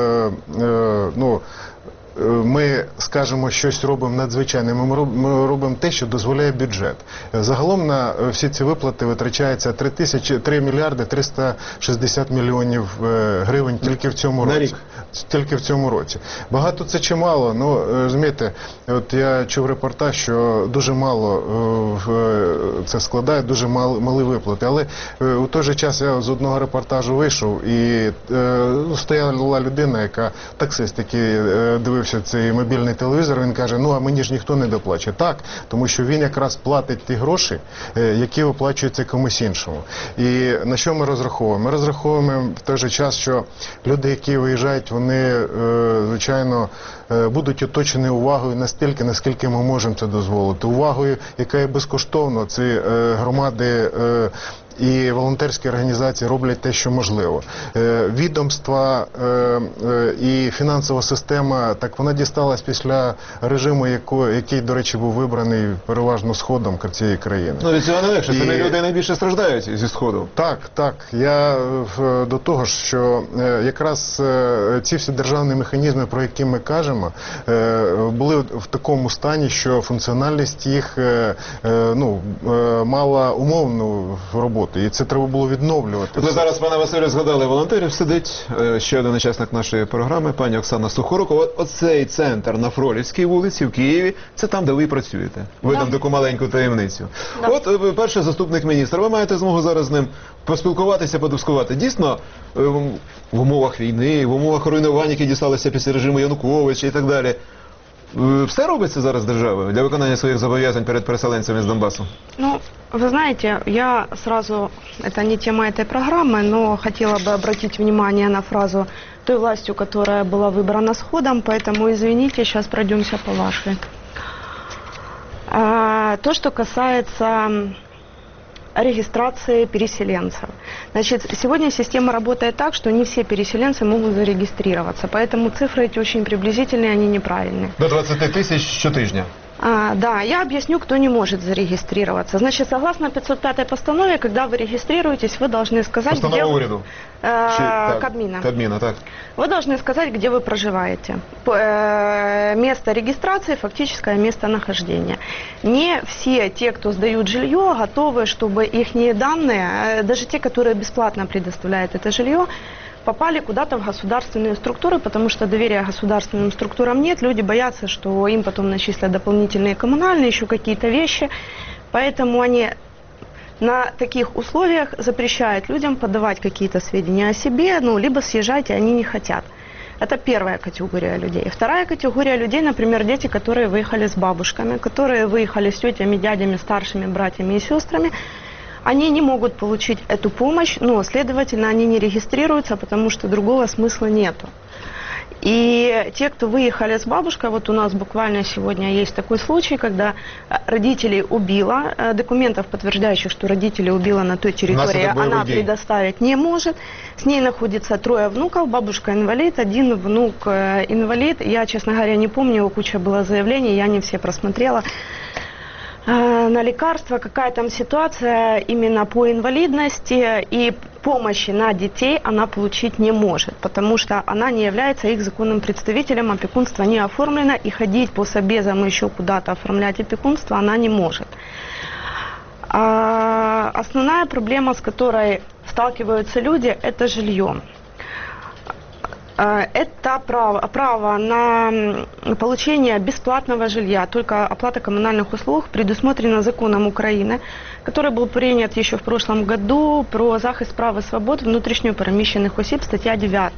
ми, скажімо, щось робимо надзвичайне, ми робимо те, що дозволяє бюджет. Загалом на всі ці виплати витрачається 3 мільярди 360 мільйонів гривень тільки в цьому році. На рік? Тільки в цьому році. Багато це чи мало? Ну, розумієте, от я чув репортаж, що дуже мало це складає, дуже малі виплати. Але у той же час я з одного репортажу вийшов і стояла людина, яка таксист, який дивився цей мобільний телевізор, він каже, а мені ж ніхто не доплачує. Так, тому що він якраз платить ті гроші, які виплачуються комусь іншому. І на що ми розраховуємо? Ми розраховуємо в той же час, що люди, які виїжджають, вони, звичайно, будуть оточені увагою настільки, наскільки ми можемо це дозволити. Увагою, яка є безкоштовно. Ці громади і волонтерські організації роблять те, що можливо. Відомства і фінансова система, так вона дісталась після режиму, який, до речі, був вибраний переважно Сходом цієї країни. Від цього не легше, це люди найбільше страждають зі Сходу. Так. Я до того ж, що якраз ці всі державні механізми, про які ми кажемо, були в такому стані, що функціональність їх мала умовну роботу. роботи. І це треба було відновлювати. Ви зараз, пане Василю, згадали волонтерів, сидить ще один учасник нашої програми, пані Оксана Сухорукова. Оцей центр на Фролівській вулиці в Києві, це там, де ви працюєте. Ви там таку маленьку таємницю. От ви перший заступник міністра, ви маєте змогу зараз з ним поспілкуватися, подискувати. Дійсно, в умовах війни, в умовах руйнувань, які дісталися після режиму Януковича і так далі, все робиться зараз державою для виконання своїх зобов'язань перед переселенцями з Донбасу? Ну, вы знаете, я сразу, это не тема этой программы, но хотела бы обратить внимание на фразу той властью, которая была выбрана сходом, поэтому извините, сейчас пройдемся по вашей. То, что касается регистрации переселенцев. Значит, сегодня система работает так, что не все переселенцы могут зарегистрироваться, поэтому цифры эти очень приблизительные, они неправильные. До 20 тысяч щотижня. Да, я объясню, кто не может зарегистрироваться. Значит, согласно 505-й постанове, когда вы регистрируетесь, вы должны сказать, Постанова где... уряду? Кабмина. Кабмина, так. Вы должны сказать, где вы проживаете. Место регистрации, фактическое местонахождение. Не все те, кто сдают жилье, готовы, чтобы их данные, даже те, которые бесплатно предоставляют это жилье, попали куда-то в государственные структуры, потому что доверия государственным структурам нет. Люди боятся, что им потом начислят дополнительные коммунальные, еще какие-то вещи. Поэтому они на таких условиях запрещают людям подавать какие-то сведения о себе, либо съезжать, и они не хотят. Это первая категория людей. Вторая категория людей, например, дети, которые выехали с бабушками, которые выехали с тетями, дядями, старшими братьями и сестрами, они не могут получить эту помощь, но, следовательно, они не регистрируются, потому что другого смысла нету. И те, кто выехали с бабушкой, вот у нас буквально сегодня есть такой случай, когда родителей убила, документов, подтверждающих, что родителей убила на той территории, она предоставить не может. С ней находится 3 внуков, бабушка инвалид, 1 внук инвалид. Я, честно говоря, не помню, куча было заявлений, я не все просмотрела. На лекарства, какая там ситуация именно по инвалидности, и помощи на детей она получить не может, потому что она не является их законным представителем, опекунство не оформлено, и ходить по собезам еще куда-то оформлять опекунство она не может. Основная проблема, с которой сталкиваются люди, это жилье. Это право на получение бесплатного жилья, только оплата коммунальных услуг предусмотрена законом Украины, который был принят еще в прошлом году про захист прав и свобод внутрішньо переміщених осіб, статья 9.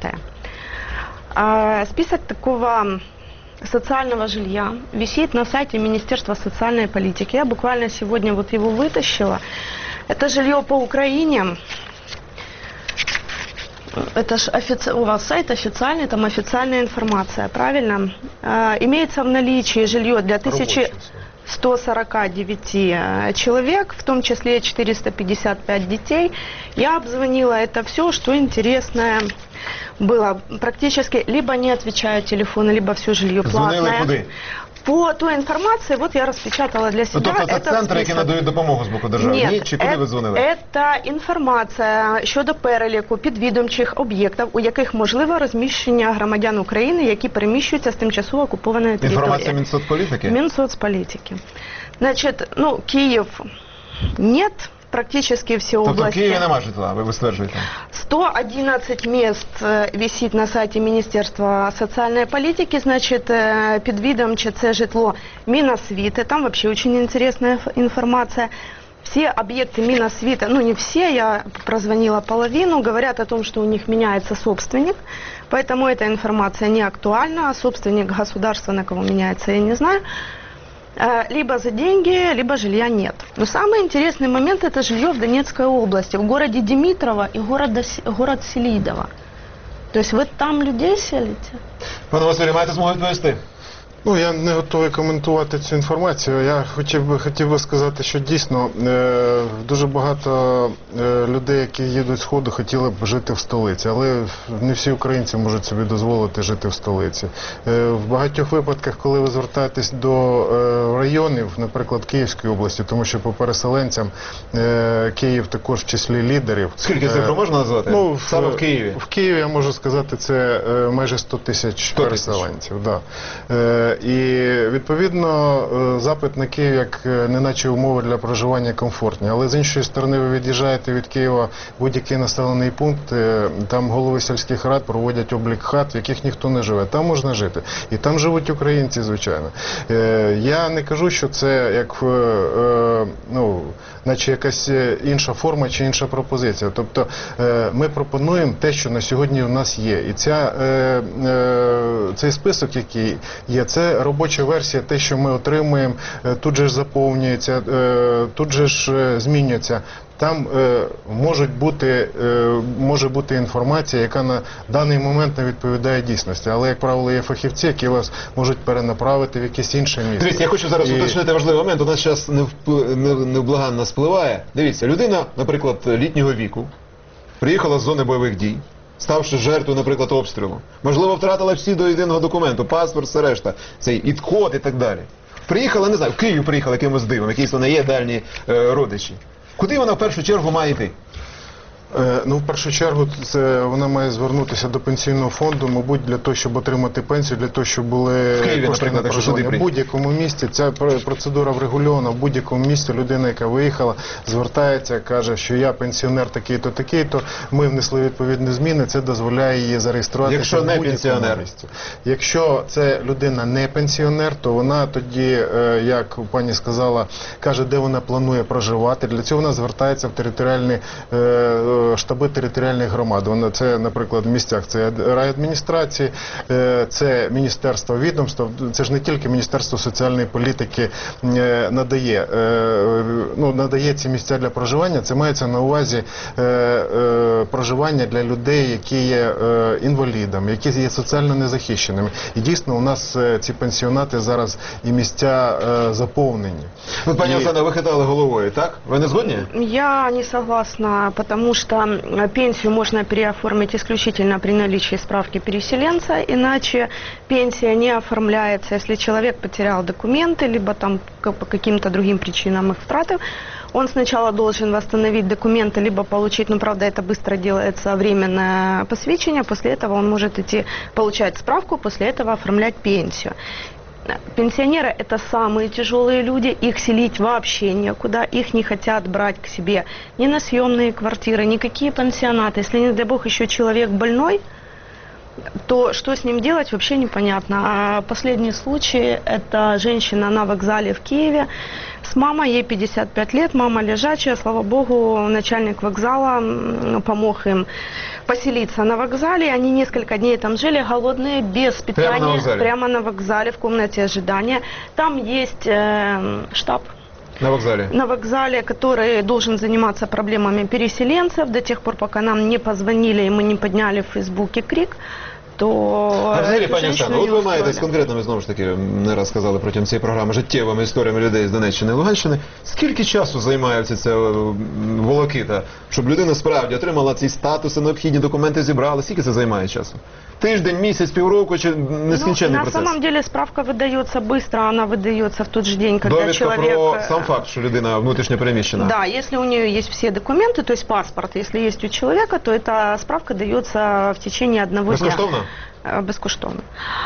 Список такого социального жилья висит на сайте Министерства социальной политики. Я буквально сегодня вот его вытащила. Это жилье по Украине. Это ж у вас сайт официальный, там официальная информация, правильно? Имеется в наличии жилье для 1149 человек, в том числе 455 детей. Я обзвонила это все, что интересное было. Практически либо не отвечают телефоны, либо все жилье платное. По той інформації, от я розпечатала для себе. Тобто це центри, які надають допомогу з боку держави? Ні, чи куди ви дзвонили? Це інформація щодо переліку підвідомчих об'єктів, у яких можливо розміщення громадян України, які переміщуються з тимчасово окупованої території. Інформація Мінсоцполітики? Мінсоцполітики. Значить, Київ нет. Практически все области. Тобто в Києві нема житла, ви стверджуєте? 111 мест висит на сайте Министерства социальной политики, значит, підвідомче це житло Миносвиты, там вообще очень интересная информация. Все объекты Миносвита, не все, я прозвонила половину, говорят о том, что у них меняется собственник, поэтому эта информация не актуальна, а собственник государства, на кого меняется, я не знаю. Либо за деньги, либо жилья нет. Но самый интересный момент – это жилье в Донецкой области, в городе Димитрово и город Селидово. То есть вы там людей селите? Пане Василю, маєте змогу відповісти? Я не готовий коментувати цю інформацію. Я хотів би сказати, що дійсно дуже багато людей, які їдуть з Сходу, хотіли б жити в столиці, але не всі українці можуть собі дозволити жити в столиці. В багатьох випадках, коли ви звертаєтесь до районів, наприклад, Київської області, тому що по переселенцям Київ також в числі лідерів. Скільки цифру можна назвати? Саме в Києві? В Києві, я можу сказати, це майже 100 тисяч переселенців. Да. І, відповідно, запит на Київ як неначе умови для проживання комфортні. Але з іншої сторони, ви від'їжджаєте від Києва в будь-який населений пункт, там голови сільських рад проводять облік хат, в яких ніхто не живе. Там можна жити. І там живуть українці, звичайно. Я не кажу, що це як, наче якась інша форма чи інша пропозиція. Тобто ми пропонуємо те, що на сьогодні у нас є. І цей список, який є, це робоча версія, те, що ми отримуємо, тут же ж заповнюється, тут же ж змінюється. Там може бути інформація, яка на даний момент не відповідає дійсності. Але, як правило, є фахівці, які вас можуть перенаправити в якесь інше місце. Дивіться, я хочу зараз уточнити важливий момент. У нас зараз невблаганно спливає. Дивіться, людина, наприклад, літнього віку, приїхала з зони бойових дій, ставши жертвою, наприклад, обстрілу. Можливо, втратила всі до єдиного документу, паспорт, все решта, цей ІД-код і так далі. Приїхала, не знаю, в Київ приїхала якимось дивом, якісь вона є дальні родичі. Куди вона в першу чергу має йти? В першу чергу вона має звернутися до пенсійного фонду, мабуть, для того, щоб отримати пенсію, для того, щоб були кошти на проживання. В будь-якому місці ця процедура врегульована, в будь-якому місці людина, яка виїхала, звертається, каже, що я пенсіонер такий-то, такий-то, ми внесли відповідні зміни, це дозволяє її зареєструватися. Якщо не пенсіонер? Якщо це людина не пенсіонер, то вона тоді, як пані сказала, каже, де вона планує проживати. Для цього вона звертається в територіальні штаби територіальних громад. Це, наприклад, в місцях це райадміністрації, це міністерство відомств, це ж не тільки Міністерство соціальної політики надає ці місця для проживання, це мається на увазі проживання для людей, які є інвалідами, які є соціально незахищеними. І дійсно у нас ці пенсіонати зараз і місця заповнені. Пані Оксана, ви хитали головою, так? Ви не згодні? Я не согласна, потому что пенсию можно переоформить исключительно при наличии справки переселенца, иначе пенсия не оформляется, если человек потерял документы, либо там по каким-то другим причинам их втратил. Он сначала должен восстановить документы, либо получить, правда, это быстро делается, временное посвящение, после этого он может идти получать справку, после этого оформлять пенсию. Пенсионеры – это самые тяжелые люди, их селить вообще некуда, их не хотят брать к себе ни на съемные квартиры, никакие пансионаты. Если, не дай бог, еще человек больной, то что с ним делать, вообще непонятно. А последний случай – это женщина на вокзале в Киеве с мамой, ей 55 лет, мама лежачая, слава богу, начальник вокзала помог им поселиться на вокзале. Они несколько дней там жили, голодные, без питания, прямо на вокзале, в комнате ожидания. Там есть штаб. На вокзале? На вокзале, который должен заниматься проблемами переселенцев. До тех пор, пока нам не позвонили и мы не подняли в Фейсбуке крик, то... А взагалі, пані Оксано, от ви маєте конкретними, знову ж таки, не раз сказали протягом цієї програми, життєвими історіями людей з Донеччини і Луганщини. Скільки часу займається ця волокита, щоб людина справді отримала ці статуси, необхідні документи зібрала? Скільки це займає часу? Тиждень, місяць, півроку чи нескінченний процес? На самом деле справка выдается быстро, она выдается в тот же день, когда довідка человек... про сам факт, що людина внутрішньо переміщена? Да, если у нее есть все документы, то есть паспорт, если есть у человека, то эта справка дается в течение одного дня. Безкоштовно? Бескоштовно.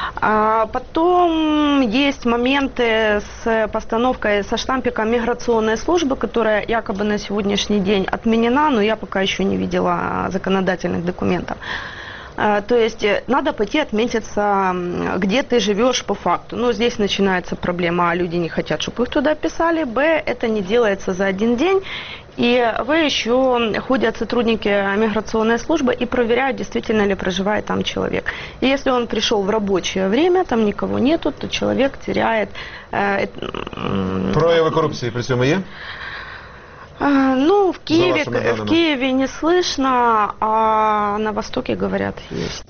Потом есть моменты с постановкой со штампиком миграционной службы, которая якобы на сегодняшний день отменена, но я пока еще не видела законодательных документов. То есть надо пойти отметиться, где ты живешь по факту. Но здесь начинается проблема, а люди не хотят, чтобы их туда писали. Б, это не делается за один день. И В, еще ходят сотрудники миграционной службы и проверяют, действительно ли проживает там человек. И если он пришел в рабочее время, там никого нету, то человек теряет... Прояви корупції при цьому є? В Киеве не слышно, а на Востоке, говорят, есть.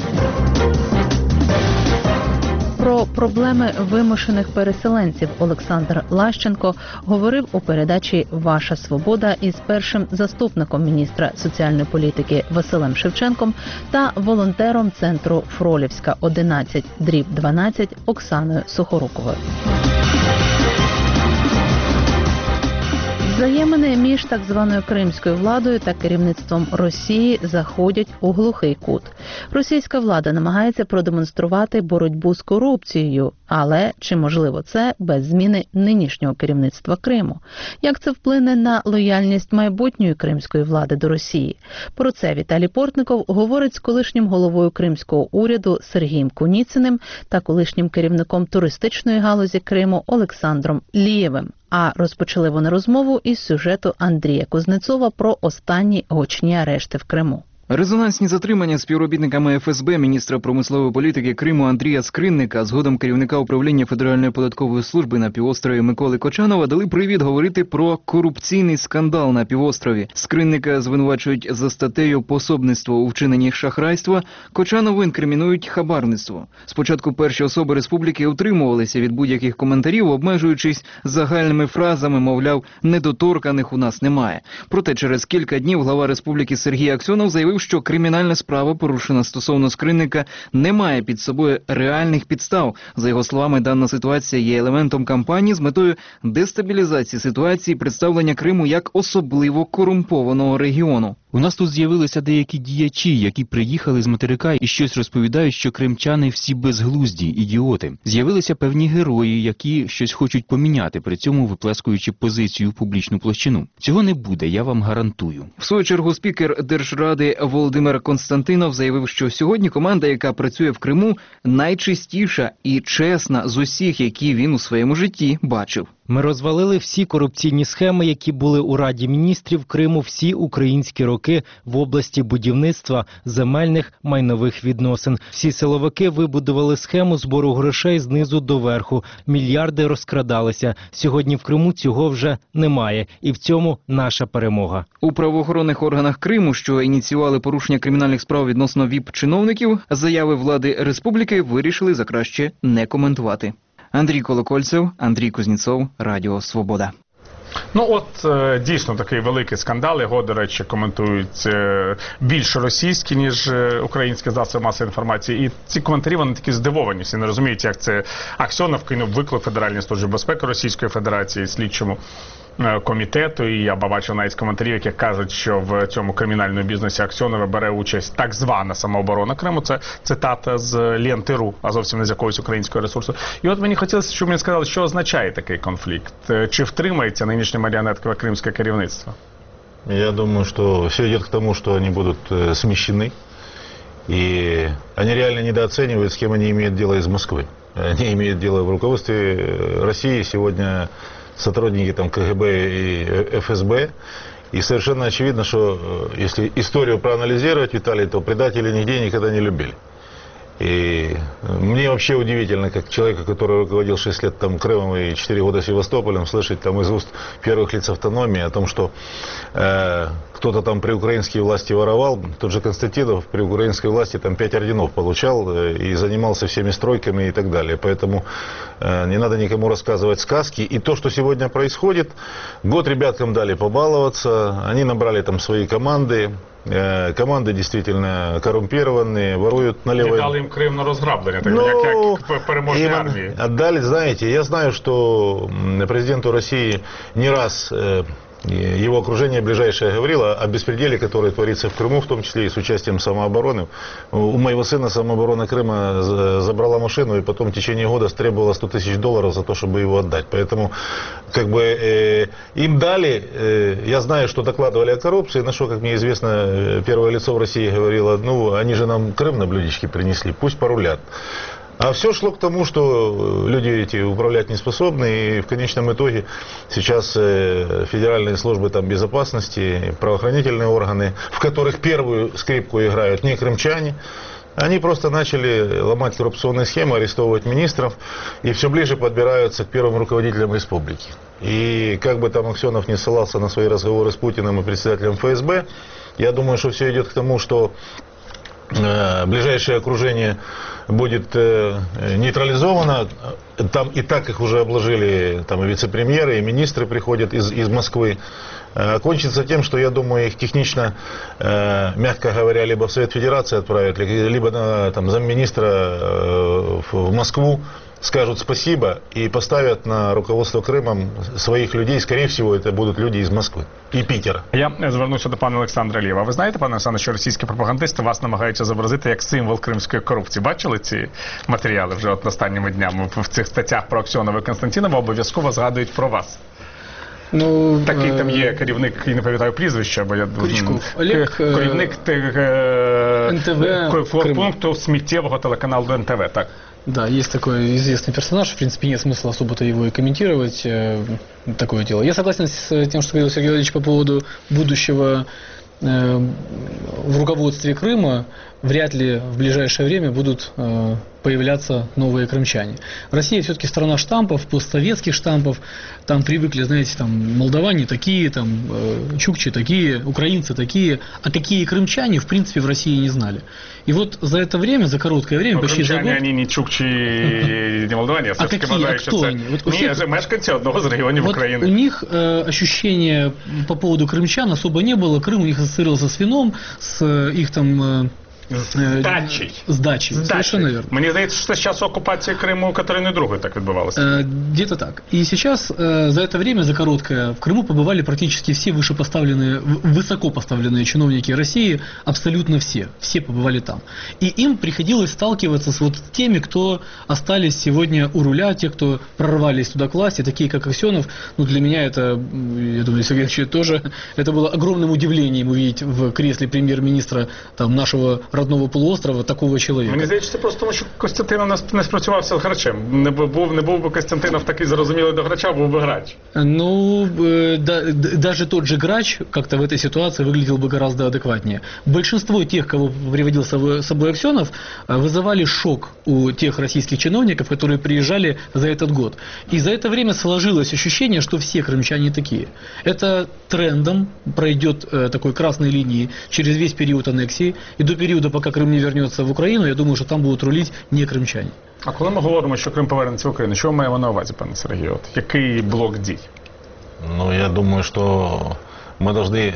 Про проблеми вимушених переселенців Олександр Лащенко говорив у передачі «Ваша свобода» із першим заступником міністра соціальної політики Василем Шевченком та волонтером центру Фролівська 11/12 Оксаною Сухоруковою. Взаємини між так званою кримською владою та керівництвом Росії заходять у глухий кут. Російська влада намагається продемонструвати боротьбу з корупцією Але чи можливо це без зміни нинішнього керівництва Криму? Як це вплине на лояльність майбутньої кримської влади до Росії? Про це Віталій Портников говорить з колишнім головою кримського уряду Сергієм Куніциним та колишнім керівником туристичної галузі Криму Олександром Лієвим. А розпочали вони розмову із сюжету Андрія Кузнецова про останні гучні арешти в Криму. Резонансні затримання співробітниками ФСБ міністра промислової політики Криму Андрія Скринника, згодом керівника управління Федеральної податкової служби на півострові Миколи Кочанова, дали привід говорити про корупційний скандал на півострові. Скринника звинувачують за статтею «Пособництво у вчиненні шахрайства», Кочанову інкримінують хабарництво. Спочатку перші особи республіки утримувалися від будь-яких коментарів, обмежуючись загальними фразами, мовляв, недоторканих у нас немає. Проте через кілька днів глава республіки Сергій Аксьонов заявив, що кримінальна справа, порушена стосовно Скринника, не має під собою реальних підстав. За його словами, дана ситуація є елементом кампанії з метою дестабілізації ситуації, представлення Криму як особливо корумпованого регіону. У нас тут з'явилися деякі діячі, які приїхали з материка і щось розповідають, що кримчани всі безглузді, ідіоти. З'явилися певні герої, які щось хочуть поміняти, при цьому виплескуючи позицію в публічну площину. Цього не буде, я вам гарантую. В свою чергу спікер Держради Володимир Константинов заявив, що сьогодні команда, яка працює в Криму, найчистіша і чесна з усіх, які він у своєму житті бачив. Ми розвалили всі корупційні схеми, які були у Раді міністрів Криму всі українські роки в області будівництва, земельних, майнових відносин. Всі силовики вибудували схему збору грошей знизу до верху. Мільярди розкрадалися. Сьогодні в Криму цього вже немає. І в цьому наша перемога. У правоохоронних органах Криму, що ініціювали порушення кримінальних справ відносно ВІП-чиновників, заяви влади республіки вирішили за краще не коментувати. Андрій Колокольцев, Андрій Кузнєцов, Радіо Свобода. Ну от дійсно такий великий скандал, його, до речі, коментують більш російські, ніж українські засоби масової інформації. І ці коментарі, вони такі здивовані, всі не розуміють, як це Аксьонов кинув виклик Федеральній службі безпеки Російської Федерації, слідчому комітету, і я бачив навіть коментарі, які кажуть, що в цьому кримінальному бізнесі Аксьонова бере участь так звана самооборона Криму. Це цитата з ленти.ру, а зовсім не з якогось українського ресурсу. І от мені хотілося, щоб мені сказали, що означає такий конфлікт. Чи втримається нинішнє маріонеткове кримське керівництво? Я думаю, что все идет к тому, что они будут смещены. И они реально недооценивают, с кем они имеют дело из Москвы. Они имеют дело в руководстве России сегодня сотрудники там КГБ и ФСБ. И совершенно очевидно, что если историю проанализировать, Виталий, то предатели нигде никогда не любили. И мне вообще удивительно, как человека, который руководил 6 лет там Крымом и 4 года Севастополем, слышать там из уст первых лиц автономии о том, что кто-то там при украинской власти воровал. Тот же Константинов при украинской власти там 5 орденов получал и занимался всеми стройками и так далее. Поэтому не надо никому рассказывать сказки. И то, что сегодня происходит, год ребяткам дали побаловаться, они набрали там свои команды. Команды действительно коррумпированные, воруют налево. И дали им Крым на разграбление, как переможной армии. Отдали, знаете, я знаю, что президенту России не раз его окружение ближайшее говорило о беспределе, который творится в Крыму, в том числе и с участием самообороны. У моего сына самооборона Крыма забрала машину и потом в течение года стребовала $100 000 за то, чтобы его отдать. Поэтому как бы им дали, я знаю, что докладывали о коррупции, на что, как мне известно, первое лицо в России говорило, ну, они же нам Крым на блюдечке принесли, пусть порулят. А все шло к тому, что люди эти управлять не способны, и в конечном итоге сейчас федеральные службы там, безопасности, правоохранительные органы, в которых первую скрипку играют не крымчане, они просто начали ломать коррупционные схемы, арестовывать министров, и все ближе подбираются к первым руководителям республики. И как бы там Аксьонов не ссылался на свои разговоры с Путиным и председателем ФСБ, я думаю, что все идет к тому, что ближайшее окружение будет нейтрализовано. Там и так их уже обложили там, и вице-премьеры, и министры приходят из Москвы. Кончится тем, что, я думаю, их технично, мягко говоря, либо в Совет Федерации отправят, либо там, замминистра в Москву, скажут спасибо и поставят на руководство Крымом своих людей. Скорее всего, это будут люди из Москвы и Питера. Я звернуся до пана Олександра Лєва. Ви знаєте, пане Олександре, що російські пропагандисти вас намагаються зобразити як символ кримської корупції? Бачили ці матеріали вже от останніми днями? В цих статтях про Аксьонова і Константінова обов'язково згадують про вас. Ну, такий там є керівник, я не пам'ятаю прізвища, бо я Крючков Олег, керівник НТВ пункту сміттєвого телеканалу НТВ, так. Да, есть такой известный персонаж, в принципе, нет смысла особо-то его и комментировать, такое дело. Я согласен с тем, что говорил Сергей Валерьевич по поводу будущего в руководстве Крыма. Вряд ли в ближайшее время будут появляться новые крымчане. Россия все-таки страна штампов, постсоветских штампов. Там привыкли, знаете, там молдаване такие, там чукчи такие, украинцы такие. А какие крымчане, в принципе, в России не знали. И вот за это время, за короткое время, почти за год... Они не чукчи, не молдаване, а какие, а кто они? Ні, мешканці одного з регіонів вот України. У них ощущения по поводу крымчан особо не было. Крым у них ассоциировался с вином, с их там... С дачей. Совершенно верно. Мені здається, що це з часу окупації Криму Катерини II так відбувалося. Где-то так. И сейчас за это время, за короткое, в Крыму побывали практически все высоко поставленные чиновники России, абсолютно все. Все побывали там. И им приходилось сталкиваться с вот теми, кто остались сегодня у руля, те, кто прорвались туда к власти, такие как Аксенов. Ну, для меня это, я думаю, Сергей Ильич тоже, это было огромным удивлением увидеть в кресле премьер-министра там, нашего родного полуострова такого чоловіка. Мені здається, це просто тому, що Костянтинов не спрацювався з грачем. Не був би Костянтинов такий зрозумілий до грача, був би грач. Ну, даже тот же грач как-то в этой ситуации выглядел бы гораздо адекватнее. Большинство тех, кого приводил с собой Аксенов, вызывали шок у тех российских чиновников, которые приезжали за этот год. И за это время сложилось ощущение, что все крымчане такие. Это трендом пройдет такой красной линии через весь период аннексии и до периода, пока Крым не вернется в Украину, я думаю, что там будут рулить не крымчане. А коли ми говоримо, що Крим повернеться в Україну, що ми маємо на увазі, пане Сергію? От який блок дій? Ну, я думаю, что мы должны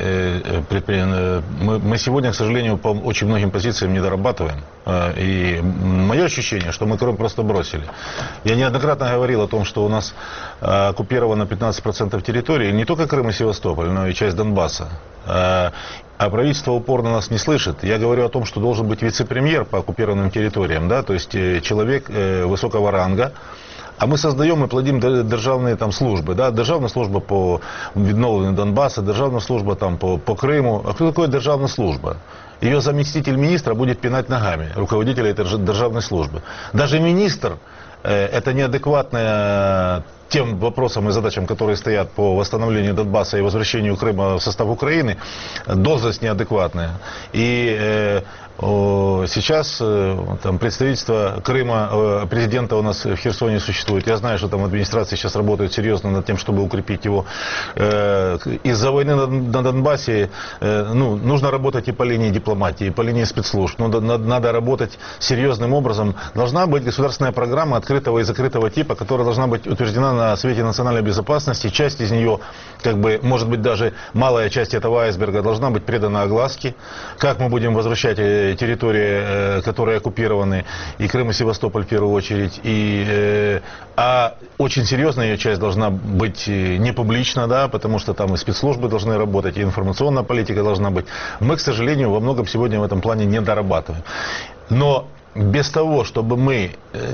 мы сегодня, к сожалению, по очень многим позициям не дорабатываем. И мое ощущение, что мы Крым просто бросили. Я неоднократно говорил о том, что у нас оккупировано 15% территории, не только Крым и Севастополь, но и часть Донбасса. А правительство упорно нас не слышит. Я говорю о том, что должен быть вице-премьер по оккупированным территориям, да, то есть человек высокого ранга. А мы создаем и плодим державные там службы, да, державная служба по відновленню Донбасса, державная служба там по Крыму. А кто такое державная служба? Ее заместитель министра будет пинать ногами руководителя этой державной службы. Даже министр это неадекватная тем вопросам и задачам, которые стоят по восстановлению Донбасса и возвращению Крыма в состав Украины, должность неадекватная. И сейчас там представительство Крыма, президента у нас в Херсоне существует. Я знаю, что там администрация сейчас работает серьезно над тем, чтобы укрепить его. Из-за войны на Донбассе нужно работать и по линии дипломатии, и по линии спецслужб. Надо работать серьезным образом. Должна быть государственная программа открытого и закрытого типа, которая должна быть утверждена на Совете национальной безопасности. Часть из нее, как бы, может быть, даже малая часть этого айсберга должна быть предана огласке. Как мы будем возвращать территории, которые оккупированы, и Крым, и Севастополь в первую очередь. А очень серьезная ее часть должна быть не публична, да, потому что там и спецслужбы должны работать, и информационная политика должна быть. Мы, к сожалению, во многом сегодня в этом плане не дорабатываем. Но без того, чтобы мы,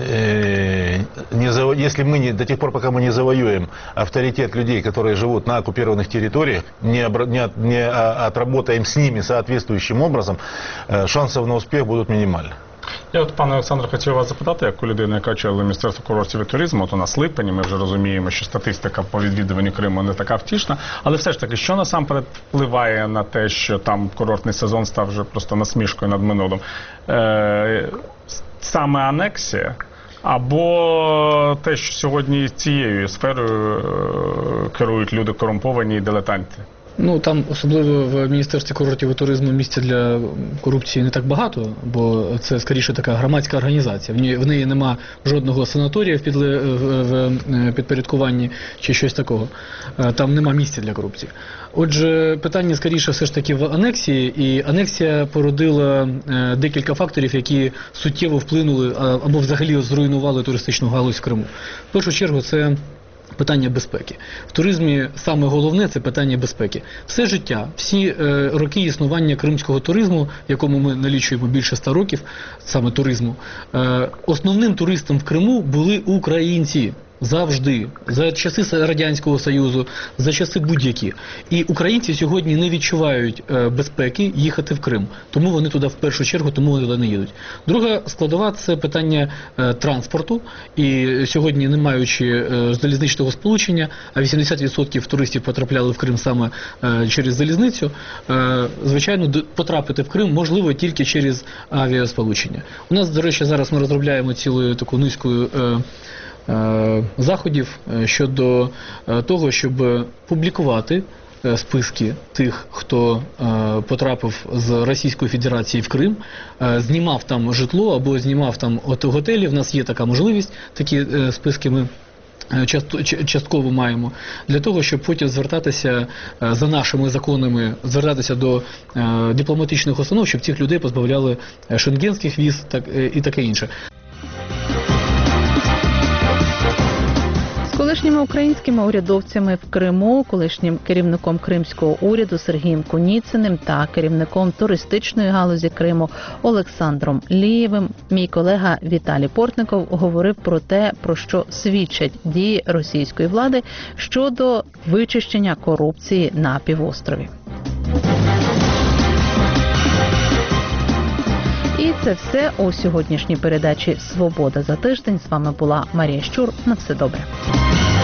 если мы до тех пор, пока мы не завоюем авторитет людей, которые живут на оккупированных территориях, не отработаем с ними соответствующим образом, шансов на успех будут минимальны. Я от, пане Олександре, хотів вас запитати, як у людини, яка очолює Міністерство курортів і туризму, от у нас липень, ми вже розуміємо, що статистика по відвідуванню Криму не така втішна, але все ж таки, що насамперед впливає на те, що там курортний сезон став вже просто насмішкою над минулим? Саме анексія, або те, що сьогодні цією сферою керують люди корумповані і дилетанти? Ну, там, особливо в Міністерстві курортів і туризму, місця для корупції не так багато, бо це, скоріше, така громадська організація. В неї нема жодного санаторія в підпорядкуванні чи щось такого. Там нема місця для корупції. Отже, питання, скоріше, все ж таки в анексії, і анексія породила декілька факторів, які суттєво вплинули або взагалі зруйнували туристичну галузь в Криму. В першу чергу, це питання безпеки. В туризмі саме головне – це питання безпеки. Все життя, всі роки існування кримського туризму, якому ми налічуємо більше 100 років, саме туризму, основним туристом в Криму були українці. Завжди. За часи Радянського Союзу, за часи будь-які. І українці сьогодні не відчувають безпеки їхати в Крим. Тому вони туди в першу чергу, тому вони туди не їдуть. Друга складова – це питання транспорту. І сьогодні, не маючи залізничного сполучення, а 80% туристів потрапляли в Крим саме через залізницю, звичайно, потрапити в Крим можливо тільки через авіасполучення. У нас, до речі, зараз ми розробляємо цілу таку низку заходів щодо того, щоб публікувати списки тих, хто потрапив з Російської Федерації в Крим, знімав там житло або знімав там готелі. В нас є така можливість, такі списки ми частково маємо, для того, щоб потім звертатися за нашими законами, звертатися до дипломатичних установ, щоб цих людей позбавляли шенгенських віз і таке інше. Колишніми українськими урядовцями в Криму, колишнім керівником кримського уряду Сергієм Куніциним та керівником туристичної галузі Криму Олександром Лієвим, мій колега Віталій Портников говорив про те, про що свідчать дії російської влади щодо вичищення корупції на півострові. І це все у сьогоднішній передачі «Свобода за тиждень». З вами була Марія Щур. На все добре.